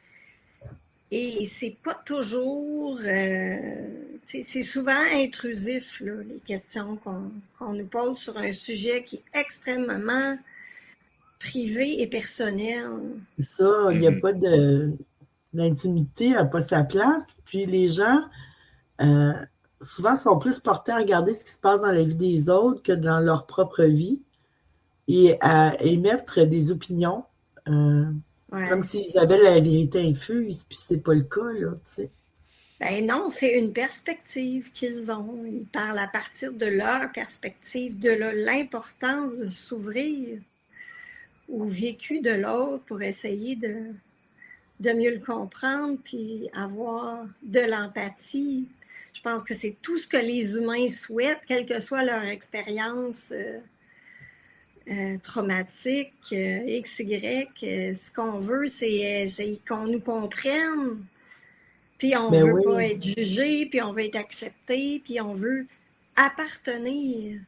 Et c'est pas toujours... euh, c'est, c'est souvent intrusif, là, les questions qu'on, qu'on nous pose sur un sujet qui est extrêmement privé et personnel. C'est ça, il n'y a Mhm. pas de. L'intimité n'a pas sa place. Puis les gens, euh, souvent, sont plus portés à regarder ce qui se passe dans la vie des autres que dans leur propre vie et à émettre des opinions euh, Ouais. comme s'ils avaient la vérité infuse, puis c'est pas le cas, là, tu sais. Ben non, c'est une perspective qu'ils ont. Ils parlent à partir de leur perspective, de la- l'importance de s'ouvrir au vécu de l'autre pour essayer de, de mieux le comprendre puis avoir de l'empathie. Je pense que c'est tout ce que les humains souhaitent, quelle que soit leur expérience euh, euh, traumatique, euh, X, Y. euh, ce qu'on veut, c'est, euh, c'est qu'on nous comprenne. Puis on Ben veut pas oui, être jugé, puis on veut être accepté, puis on veut appartenir.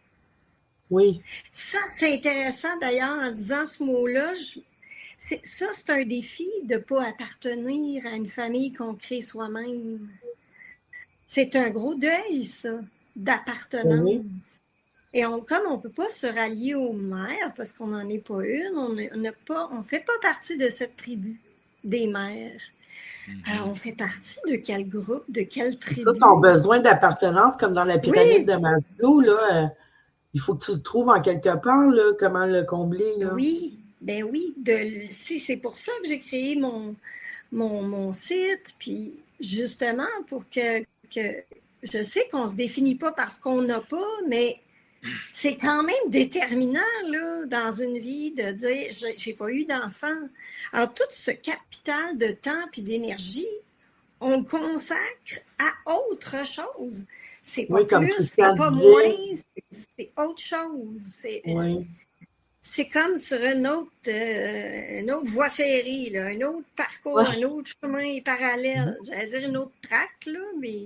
oui, Ça, c'est intéressant d'ailleurs en disant ce mot-là. je- c'est, ça, c'est un défi de ne pas appartenir à une famille qu'on crée soi-même. C'est un gros deuil, ça, ben oui. d'appartenance. Et on, comme on ne peut pas se rallier aux mères parce qu'on n'en est pas une, on ne on pas, on fait pas partie de cette tribu des mères. Alors, Mhm. on fait partie de quel groupe, de quelle C'est ça, tribu? ton besoin d'appartenance, comme dans la pyramide Oui, de Maslow, là, euh, il faut que tu le trouves en quelque part, là, comment le combler, là. oui, ben oui. De, si, c'est pour ça que j'ai créé mon, mon, mon site, puis justement pour que, que je sais qu'on ne se définit pas parce qu'on n'a pas, mais c'est quand même déterminant là, dans une vie de dire j'ai, j'ai pas eu d'enfant. Alors, tout ce capital de temps et d'énergie, on le consacre à autre chose. C'est pas Oui, comme plus, c'est Christian pas disait. moins, c'est, c'est autre chose. C'est, Oui, c'est comme sur une autre, euh, une autre voie ferrée, là, un autre parcours, ouais. un autre chemin parallèle. J'allais dire une autre traque, là, mais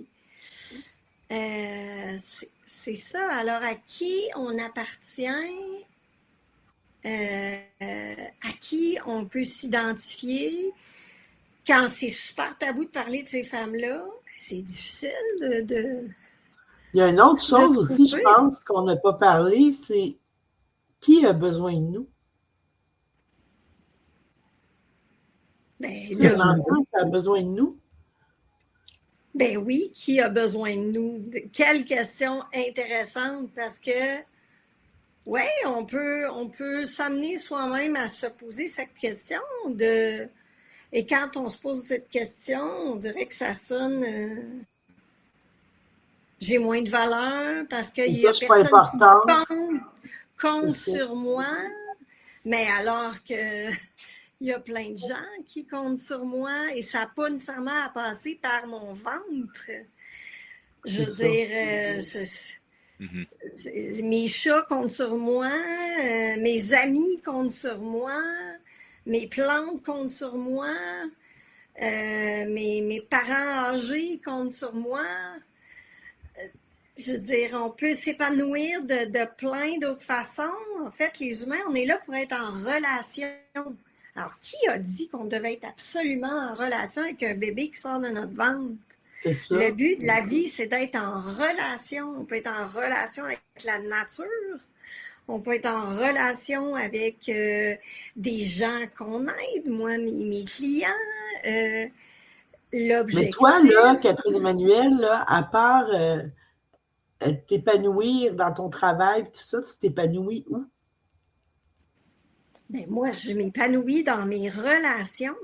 euh, c'est, c'est ça. Alors, à qui on appartient, euh, à qui on peut s'identifier. Quand c'est super tabou de parler de ces femmes-là, c'est difficile de, de, Il y a une autre de chose aussi, je trouver. pense, qu'on n'a pas parlé, c'est qui a besoin de nous? Ben Tu sais, un là, enfant, ça a besoin de nous. ben oui, qui a besoin de nous? Quelle question intéressante parce que Oui, on peut, on peut s'amener soi-même à se poser cette question de... Et quand on se pose cette question, on dirait que ça sonne... Euh... J'ai moins de valeur parce qu'il y a personne qui compte, compte sur moi. Mais alors que il y a plein de gens qui comptent sur moi et ça n'a pas nécessairement à passer par mon ventre. Je veux dire, euh, c'est, mm-hmm. c'est, mes chats comptent sur moi, euh, mes amis comptent sur moi, mes plantes comptent sur moi, euh, mes, mes parents âgés comptent sur moi. Je veux dire, on peut s'épanouir de, de plein d'autres façons. En fait, les humains, on est là pour être en relation. Alors, qui a dit qu'on devait être absolument en relation avec un bébé qui sort de notre ventre? C'est ça. Le but de la vie, c'est d'être en relation. On peut être en relation avec la nature. On peut être en relation avec euh, des gens qu'on aide. Moi, mes, mes clients, euh, l'objectif... Mais toi, là, Catherine Emmanuel, là, à part... Euh... t'épanouir dans ton travail, tout ça, tu t'épanouis où? Ben moi, je m'épanouis dans mes relations.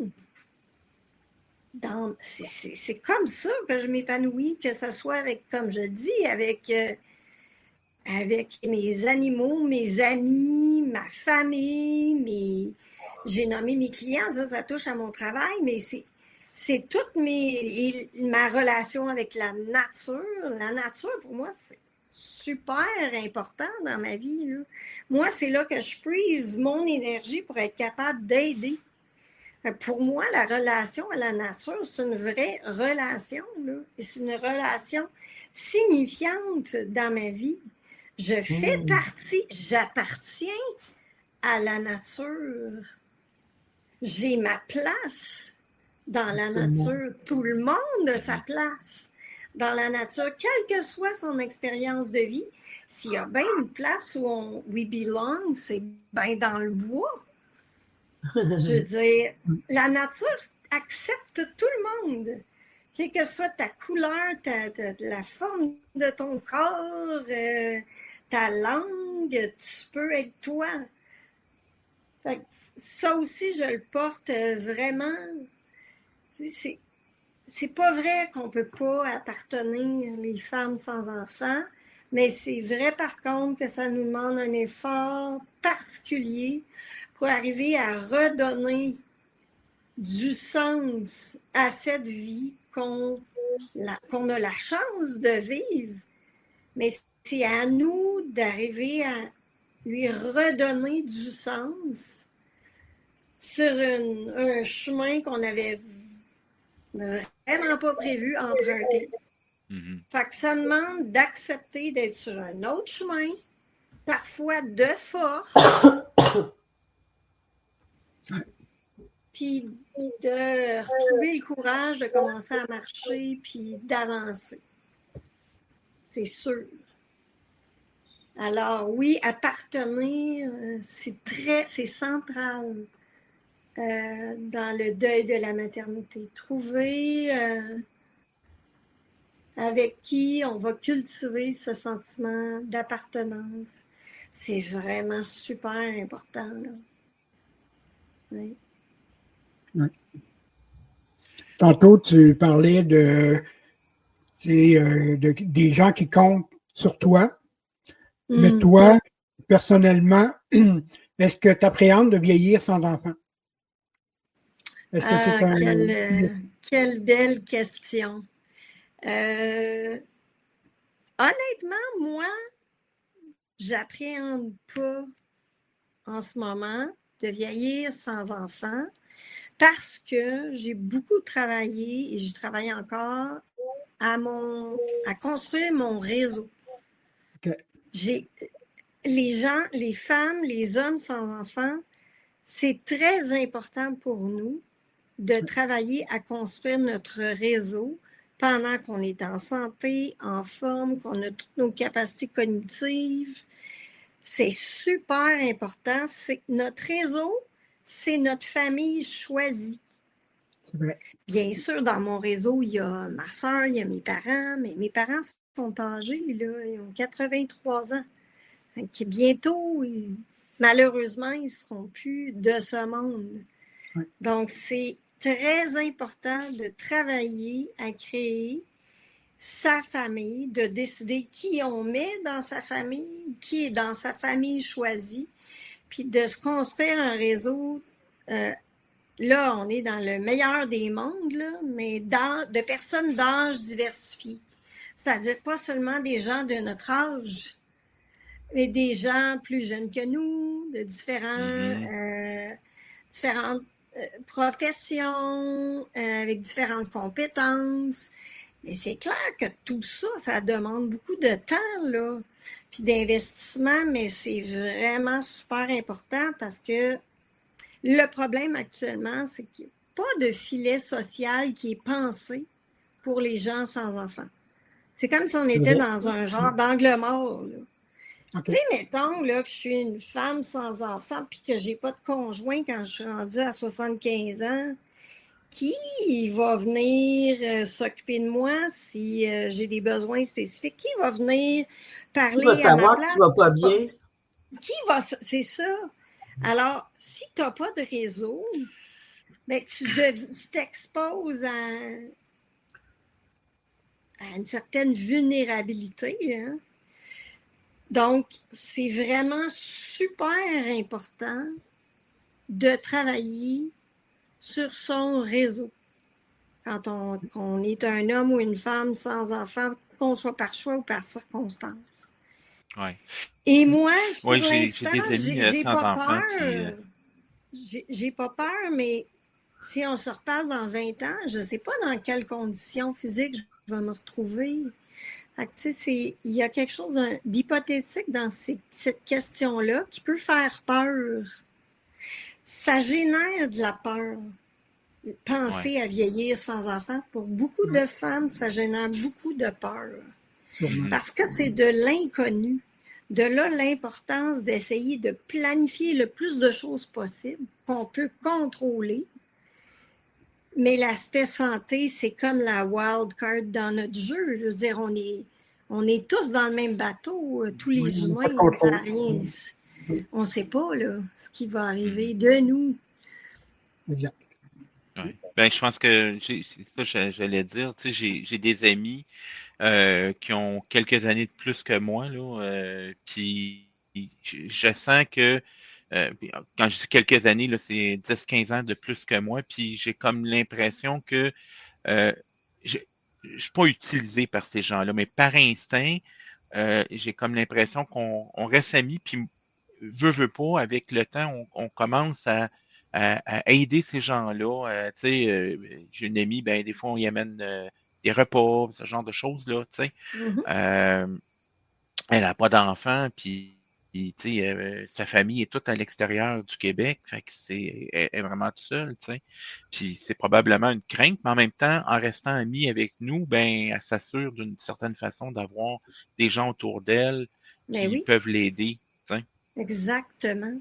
Dans, c'est, c'est, c'est comme ça que je m'épanouis, que ce soit avec, comme je dis, avec, euh, avec mes animaux, mes amis, ma famille, mes... j'ai nommé mes clients, ça, ça touche à mon travail, mais c'est, c'est toute mes, ma relation avec la nature. La nature, pour moi, c'est super important dans ma vie. Là. Moi, c'est là que je puise mon énergie pour être capable d'aider. Pour moi, la relation à la nature, c'est une vraie relation. Là. Et c'est une relation signifiante dans ma vie. Je fais mmh. partie, j'appartiens à la nature. J'ai ma place dans la c'est nature. Bon. Tout le monde a sa place dans la nature, quelle que soit son expérience de vie. S'il y a bien une place où on we belong, c'est bien dans le bois. Je veux dire, la nature accepte tout le monde. Quelle que soit ta couleur, ta, ta, la forme de ton corps, euh, ta langue, tu peux être toi. Fait que ça aussi, je le porte vraiment. C'est, c'est pas vrai qu'on peut pas appartenir les femmes sans enfants, mais c'est vrai par contre que ça nous demande un effort particulier pour arriver à redonner du sens à cette vie qu'on, la, qu'on a la chance de vivre. Mais c'est à nous d'arriver à lui redonner du sens sur une, un chemin qu'on avait vraiment pas prévu emprunter. Mm-hmm. Fait que ça demande d'accepter d'être sur un autre chemin, parfois de force, puis de retrouver le courage de commencer à marcher puis d'avancer. C'est sûr. Alors oui, appartenir, c'est très, c'est central euh, dans le deuil de la maternité. Trouver euh, avec qui on va cultiver ce sentiment d'appartenance, c'est vraiment super important. Là. Oui. Oui. Tantôt, tu parlais de, c'est, euh, de des gens qui comptent sur toi. Mm. Mais toi, personnellement, est-ce que tu appréhendes de vieillir sans enfant? Est-ce que ah, c'est un... quelle, euh, quelle belle question. Euh, honnêtement, moi, j'appréhende pas en ce moment de vieillir sans enfant parce que j'ai beaucoup travaillé et je travaille encore à, mon, à construire mon réseau. Okay. J'ai, les gens, les femmes, les hommes sans enfants, c'est très important pour nous de travailler à construire notre réseau pendant qu'on est en santé, en forme, qu'on a toutes nos capacités cognitives. C'est super important. C'est notre réseau, c'est notre famille choisie. C'est vrai. Bien sûr, dans mon réseau, il y a ma soeur, il y a mes parents, mais mes parents sont âgés, là, ils ont quatre-vingt-trois ans. Qui bientôt, ils, malheureusement, ils ne seront plus de ce monde. Oui. Donc, c'est très important de travailler à créer sa famille, de décider qui on met dans sa famille, qui est dans sa famille choisie, puis de se construire un réseau. Euh, là, on est dans le meilleur des mondes, là, mais dans, de personnes d'âge diversifiés. C'est-à-dire pas seulement des gens de notre âge, mais des gens plus jeunes que nous, de différents, mm-hmm. euh, différentes euh, professions, euh, avec différentes compétences. Mais c'est clair que tout ça, ça demande beaucoup de temps, là, puis d'investissement, mais c'est vraiment super important parce que le problème actuellement, c'est qu'il n'y a pas de filet social qui est pensé pour les gens sans enfants. C'est comme si on était dans un genre d'angle mort, là. Okay. Tu sais, mettons là, que je suis une femme sans enfant puis que j'ai pas de conjoint quand je suis rendue à soixante-quinze ans. Qui va venir euh, s'occuper de moi si euh, j'ai des besoins spécifiques? Qui va venir parler à ma place? Qui va savoir que tu vas pas bien? Qui va... C'est ça. Alors, si tu n'as pas de réseau, ben, tu, dev... tu t'exposes à... à une certaine vulnérabilité. Hein? Donc, c'est vraiment super important de travailler sur son réseau. Quand on, on est un homme ou une femme sans enfant, qu'on soit par choix ou par circonstance. Ouais. Et moi, pour ouais, j'ai, l'instant, j'ai des amis j'ai, j'ai sans pas enfants peur. qui... Euh... J'ai, j'ai pas peur, mais si on se reparle dans vingt ans, je sais pas dans quelles conditions physiques je vais me retrouver. Fait que, tu sais, c'est, il y a quelque chose d'hypothétique dans ces, cette question-là qui peut faire peur. Ça génère de la peur. Penser ouais. à vieillir sans enfant, pour beaucoup de femmes, ça génère beaucoup de peur. Mm-hmm. Parce que c'est de l'inconnu. De là, l'importance d'essayer de planifier le plus de choses possible qu'on peut contrôler. Mais l'aspect santé, c'est comme la wild card dans notre jeu. Je veux dire, on est, on est tous dans le même bateau, tous les oui, humains, ça n'a rien... On ne sait pas là, ce qui va arriver de nous. Exact. Ouais. Ben, je pense que j'ai, c'est ça j'allais dire. Tu sais, j'ai, j'ai des amis euh, qui ont quelques années de plus que moi, là, euh, puis je, je sens que euh, quand je dis quelques années, là, c'est dix quinze ans de plus que moi, puis j'ai comme l'impression que euh, je ne suis pas utilisé par ces gens-là, mais par instinct, euh, j'ai comme l'impression qu'on on reste amis, puis veut, veut pas, avec le temps, on, on commence à, à, à aider ces gens-là. Euh, tu sais, euh, j'ai une amie, ben des fois, on y amène euh, des repas, ce genre de choses-là, tu sais. Mm-hmm. Euh, elle n'a pas d'enfant, puis, tu sais, euh, sa famille est toute à l'extérieur du Québec, fait que c'est, elle est vraiment toute seule, tu sais. Puis c'est probablement une crainte, mais en même temps, en restant amie avec nous, ben, elle s'assure d'une certaine façon d'avoir des gens autour d'elle mais qui oui. peuvent l'aider, tu sais. Exactement.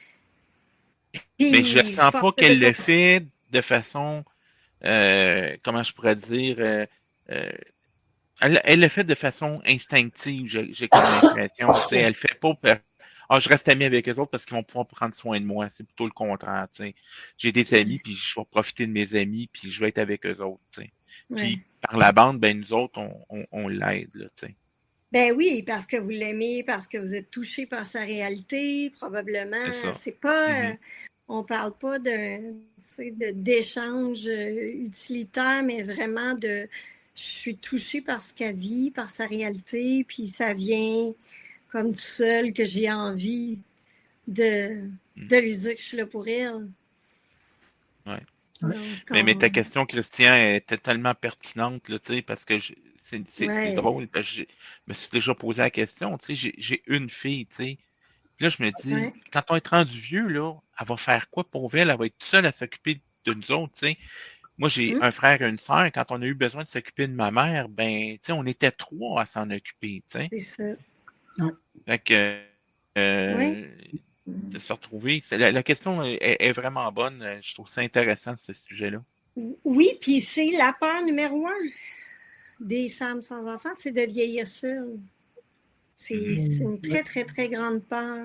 Puis, mais je ne sens pas qu'elle le fait de façon, euh, comment je pourrais dire, euh, euh, elle, elle le fait de façon instinctive, j'ai, j'ai comme l'impression. Tu sais, elle le fait pas pour, ah, je reste amie avec eux autres parce qu'ils vont pouvoir prendre soin de moi. C'est plutôt le contraire, tu sais. J'ai des amis, puis je vais profiter de mes amis, puis je vais être avec eux autres, tu sais. Puis ouais. Par la bande, ben nous autres, on, on, on l'aide, là, tu sais. Ben oui, parce que vous l'aimez, parce que vous êtes touché par sa réalité, probablement. C'est, c'est pas, mm-hmm. euh, on parle pas de, tu sais, de d'échange utilitaire, mais vraiment de, je suis touchée par ce qu'elle vit, par sa réalité, puis ça vient comme tout seul que j'ai envie de, mm. de lui dire que je suis là pour elle. Ouais. Donc, mais, on... mais ta question, Christian, est tellement pertinente, là, tu sais, parce que je, c'est, c'est, ouais. c'est drôle, parce que je me suis déjà posé la question, tu sais, j'ai, j'ai une fille, tu sais. Puis là, je me dis, ouais. quand on est rendu vieux, là, elle va faire quoi pour elle? Elle va être seule à s'occuper de nous autres, tu sais. Moi, j'ai mmh. un frère et une sœur. Quand on a eu besoin de s'occuper de ma mère, ben, tu sais, on était trois à s'en occuper, tu sais. C'est ça. Ouais. Fait que, euh, oui. de se retrouver. C'est, la, la question est, est vraiment bonne. Je trouve ça intéressant, ce sujet-là. Oui, puis c'est la peur numéro un des femmes sans enfants, c'est de vieillir seule. C'est, c'est une très, très, très grande peur.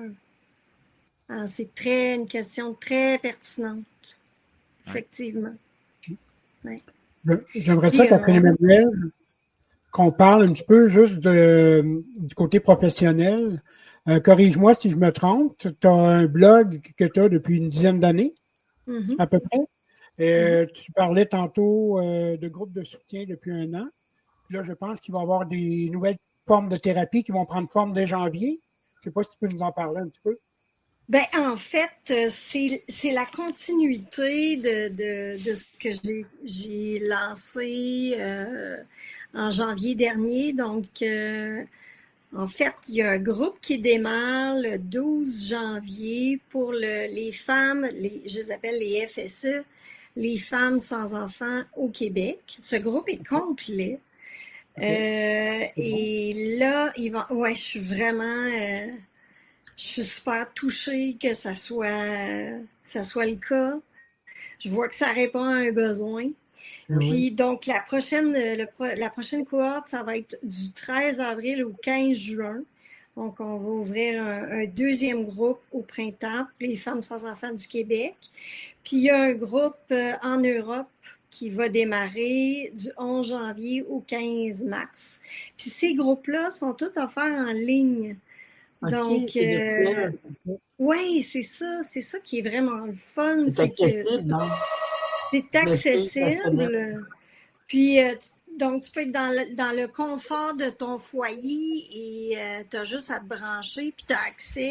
Alors, c'est très, une question très pertinente. Effectivement. Ouais. J'aimerais ça, Catherine Emmanuel, qu'on parle un petit peu juste de, du côté professionnel. Euh, corrige-moi si je me trompe. Tu as un blog que tu as depuis une dizaine d'années, mm-hmm. à peu près. Euh, mm-hmm. Tu parlais tantôt euh, de groupes de soutien depuis un an. Là, je pense qu'il va y avoir des nouvelles formes de thérapie qui vont prendre forme dès janvier. Je ne sais pas si tu peux nous en parler un petit peu. Ben, en fait, c'est, c'est la continuité de, de, de ce que j'ai, j'ai lancé euh, en janvier dernier. Donc, euh, en fait, il y a un groupe qui démarre le douze janvier pour le, les femmes, les, je les appelle les F S E, les femmes sans enfants au Québec. Ce groupe est complet. Okay. Euh, et là, ils vont, ouais, je suis vraiment... Euh, Je suis super touchée que ça soit, ça soit le cas. Je vois que ça répond à un besoin. Oui. Puis, donc, la prochaine, le, la prochaine cohorte, ça va être du treize avril au quinze juin. Donc, on va ouvrir un, un deuxième groupe au printemps pour les femmes sans enfants du Québec. Puis, il y a un groupe euh, en Europe qui va démarrer du onze janvier au quinze mars. Puis, ces groupes-là sont tous offerts en ligne. Okay, donc, c'est euh, oui, c'est ça, c'est ça qui est vraiment le fun. C'est, c'est accessible, que, non? C'est accessible. Puis, euh, donc, tu peux être dans le, dans le confort de ton foyer et euh, tu as juste à te brancher, puis tu as accès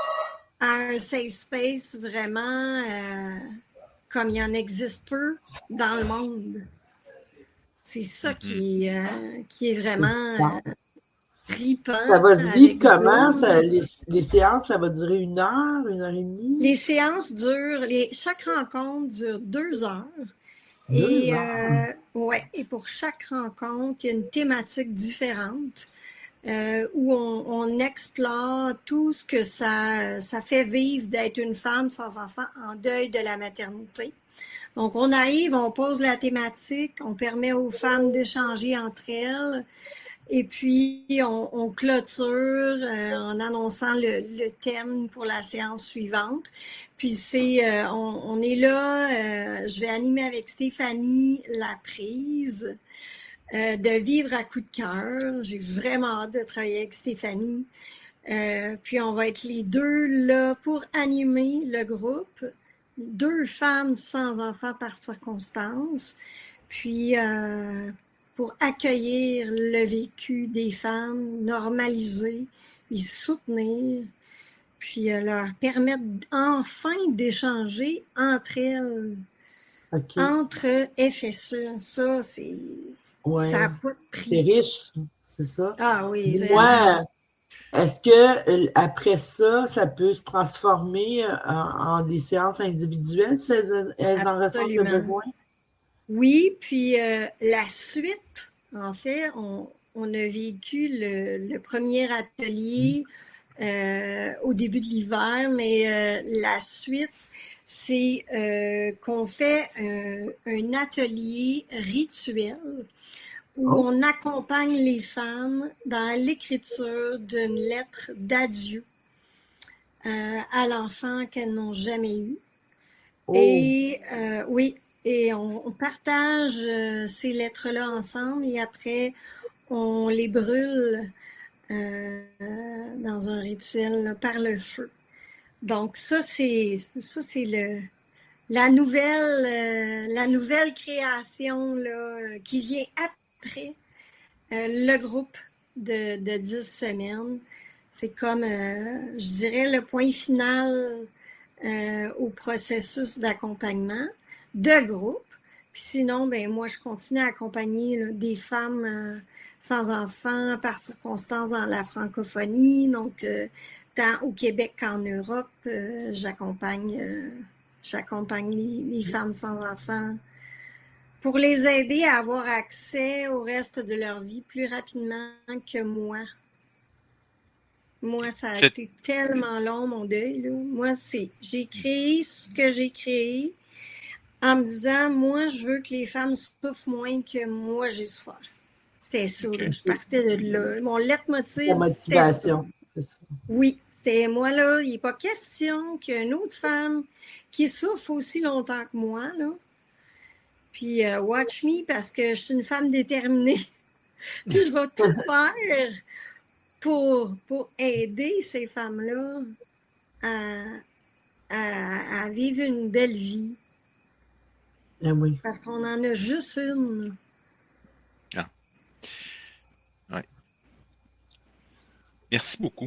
à un safe space vraiment euh, comme il y en existe peu dans le monde. C'est ça qui, euh, qui est vraiment... Euh, Tripant, ça va se vivre comment? Ça, les, les séances, ça va durer une heure, une heure et demie? Les séances durent, les, chaque rencontre dure deux heures. Deux et, heures. Euh, ouais, et pour chaque rencontre, il y a une thématique différente euh, où on, on explore tout ce que ça, ça fait vivre d'être une femme sans enfant en deuil de la maternité. Donc, on arrive, on pose la thématique, on permet aux femmes d'échanger entre elles. Et puis, on, on clôture euh, en annonçant le, le thème pour la séance suivante. Puis, c'est, euh, on, on est là, euh, je vais animer avec Stéphanie la prise euh, de vivre à coup de cœur. J'ai vraiment hâte de travailler avec Stéphanie. Euh, puis, on va être les deux là pour animer le groupe. Deux femmes sans enfants par circonstance. Puis, euh, pour accueillir le vécu des femmes, normaliser, les soutenir, puis euh, leur permettre enfin d'échanger entre elles, okay. entre F S E. Ça, c'est... Ouais. Ça n'a pas de prix. C'est riche, c'est ça? Ah oui. Dis-moi, est-ce que après ça, ça peut se transformer en, en des séances individuelles si elles, elles en ressentent le besoin? Oui, puis euh, la suite, en fait, on, on a vécu le, le premier atelier euh, au début de l'hiver, mais euh, la suite, c'est euh, qu'on fait euh, un atelier rituel où oh. on accompagne les femmes dans l'écriture d'une lettre d'adieu euh, à l'enfant qu'elles n'ont jamais eu. Oh. Et euh, oui, Et on, on partage euh, ces lettres-là ensemble et après, on les brûle euh, dans un rituel là, par le feu. Donc ça, c'est ça, c'est le la nouvelle euh, la nouvelle création là, qui vient après euh, le groupe de, de dix semaines. C'est comme, euh, je dirais, le point final euh, au processus d'accompagnement de groupe. Puis sinon, ben moi, je continue à accompagner là, des femmes euh, sans enfants par circonstance dans la francophonie. Donc, euh, tant au Québec qu'en Europe, euh, j'accompagne, euh, j'accompagne les, les femmes sans enfants pour les aider à avoir accès au reste de leur vie plus rapidement que moi. Moi, ça a Je... été tellement long, mon deuil. Là. Moi, c'est j'ai créé ce que j'ai créé en me disant, moi, je veux que les femmes souffrent moins que moi, j'ai souffert. C'était ça. Ok. Là. Je partais de là. Mon leitmotiv, La motivation. C'est ça. Oui, c'était moi, là. Il n'est pas question qu'il y ait une autre femme qui souffre aussi longtemps que moi, là. Puis, euh, watch me, parce que je suis une femme déterminée. Puis, je vais tout faire pour, pour aider ces femmes-là à, à, à vivre une belle vie. Ah oui. Parce qu'on en a juste une. Ah. Ouais. Merci beaucoup.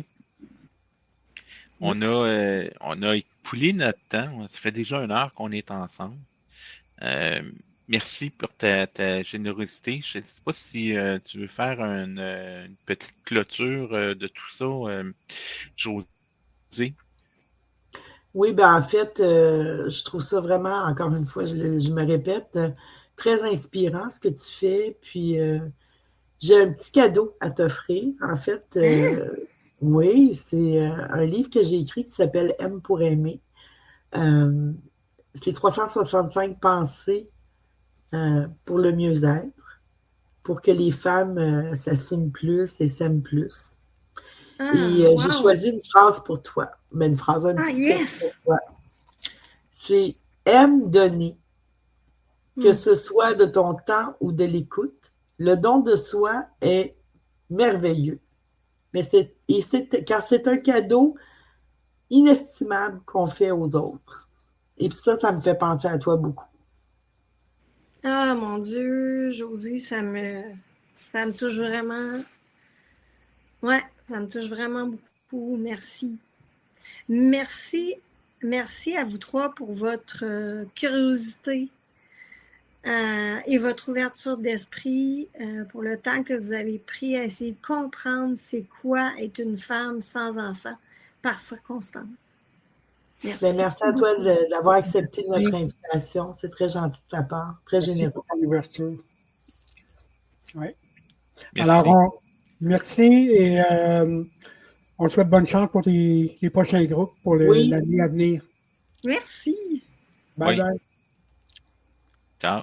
On a, euh, on a écoulé notre temps. Ça fait déjà une heure qu'on est ensemble. Euh, merci pour ta, ta générosité. Je ne sais pas si euh, tu veux faire une, euh, une petite clôture euh, de tout ça, euh, Josée. Oui, ben en fait, euh, je trouve ça vraiment, encore une fois, je, le- je me répète, euh, très inspirant ce que tu fais. Puis euh, j'ai un petit cadeau à t'offrir. En fait, euh, oui, c'est euh, un livre que j'ai écrit qui s'appelle M pour aimer. Euh, c'est trois cent soixante-cinq pensées euh, pour le mieux-être, pour que les femmes euh, s'assument plus et s'aiment plus. Ah, Et euh, wow. j'ai choisi une phrase pour toi. Mais une phrase, un Ah, petit yes! texte pour toi. C'est aime donner, que Hmm. ce soit de ton temps ou de l'écoute. Le don de soi est merveilleux. Mais c'est, et c'est, car c'est un cadeau inestimable qu'on fait aux autres. Et puis ça, ça me fait penser à toi beaucoup. Ah, mon Dieu, Josie, ça me, ça me touche vraiment. Ouais, ça me touche vraiment beaucoup. Merci. Merci, merci à vous trois pour votre euh, curiosité euh, et votre ouverture d'esprit, euh, pour le temps que vous avez pris à essayer de comprendre c'est quoi être une femme sans enfant par circonstance. Merci. Ben, merci à toi de- d'avoir accepté notre Merci. invitation. C'est très gentil de ta part, très Merci généreux. pour ton ouverture. Ouais. Merci. Alors, on- merci et euh, on souhaite bonne chance pour les, les prochains groupes pour le- Oui. l'année à venir. Merci. Bye Oui. bye. Ciao.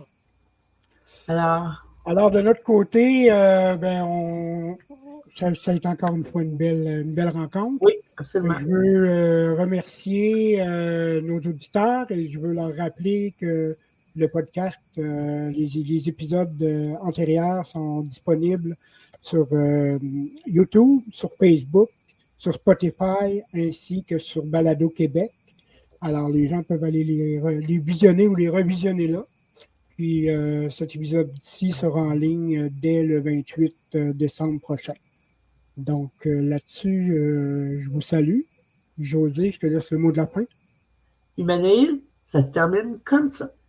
Alors, Alors, de notre côté, euh, ben, on, ça, ça a été encore une fois une belle, une belle rencontre. oui, absolument. Je veux euh, remercier euh, nos auditeurs et je veux leur rappeler que le podcast, euh, les, les épisodes euh, antérieurs sont disponibles sur euh, YouTube, sur Facebook, sur Spotify ainsi que sur Balado Québec. Alors, les gens peuvent aller les, re- les visionner ou les revisionner là. Puis euh, cet épisode-ci sera en ligne dès le vingt-huit décembre prochain. Donc euh, là-dessus, euh, je vous salue. Josée, je te laisse le mot de la fin. Humanéile, ça se termine comme ça.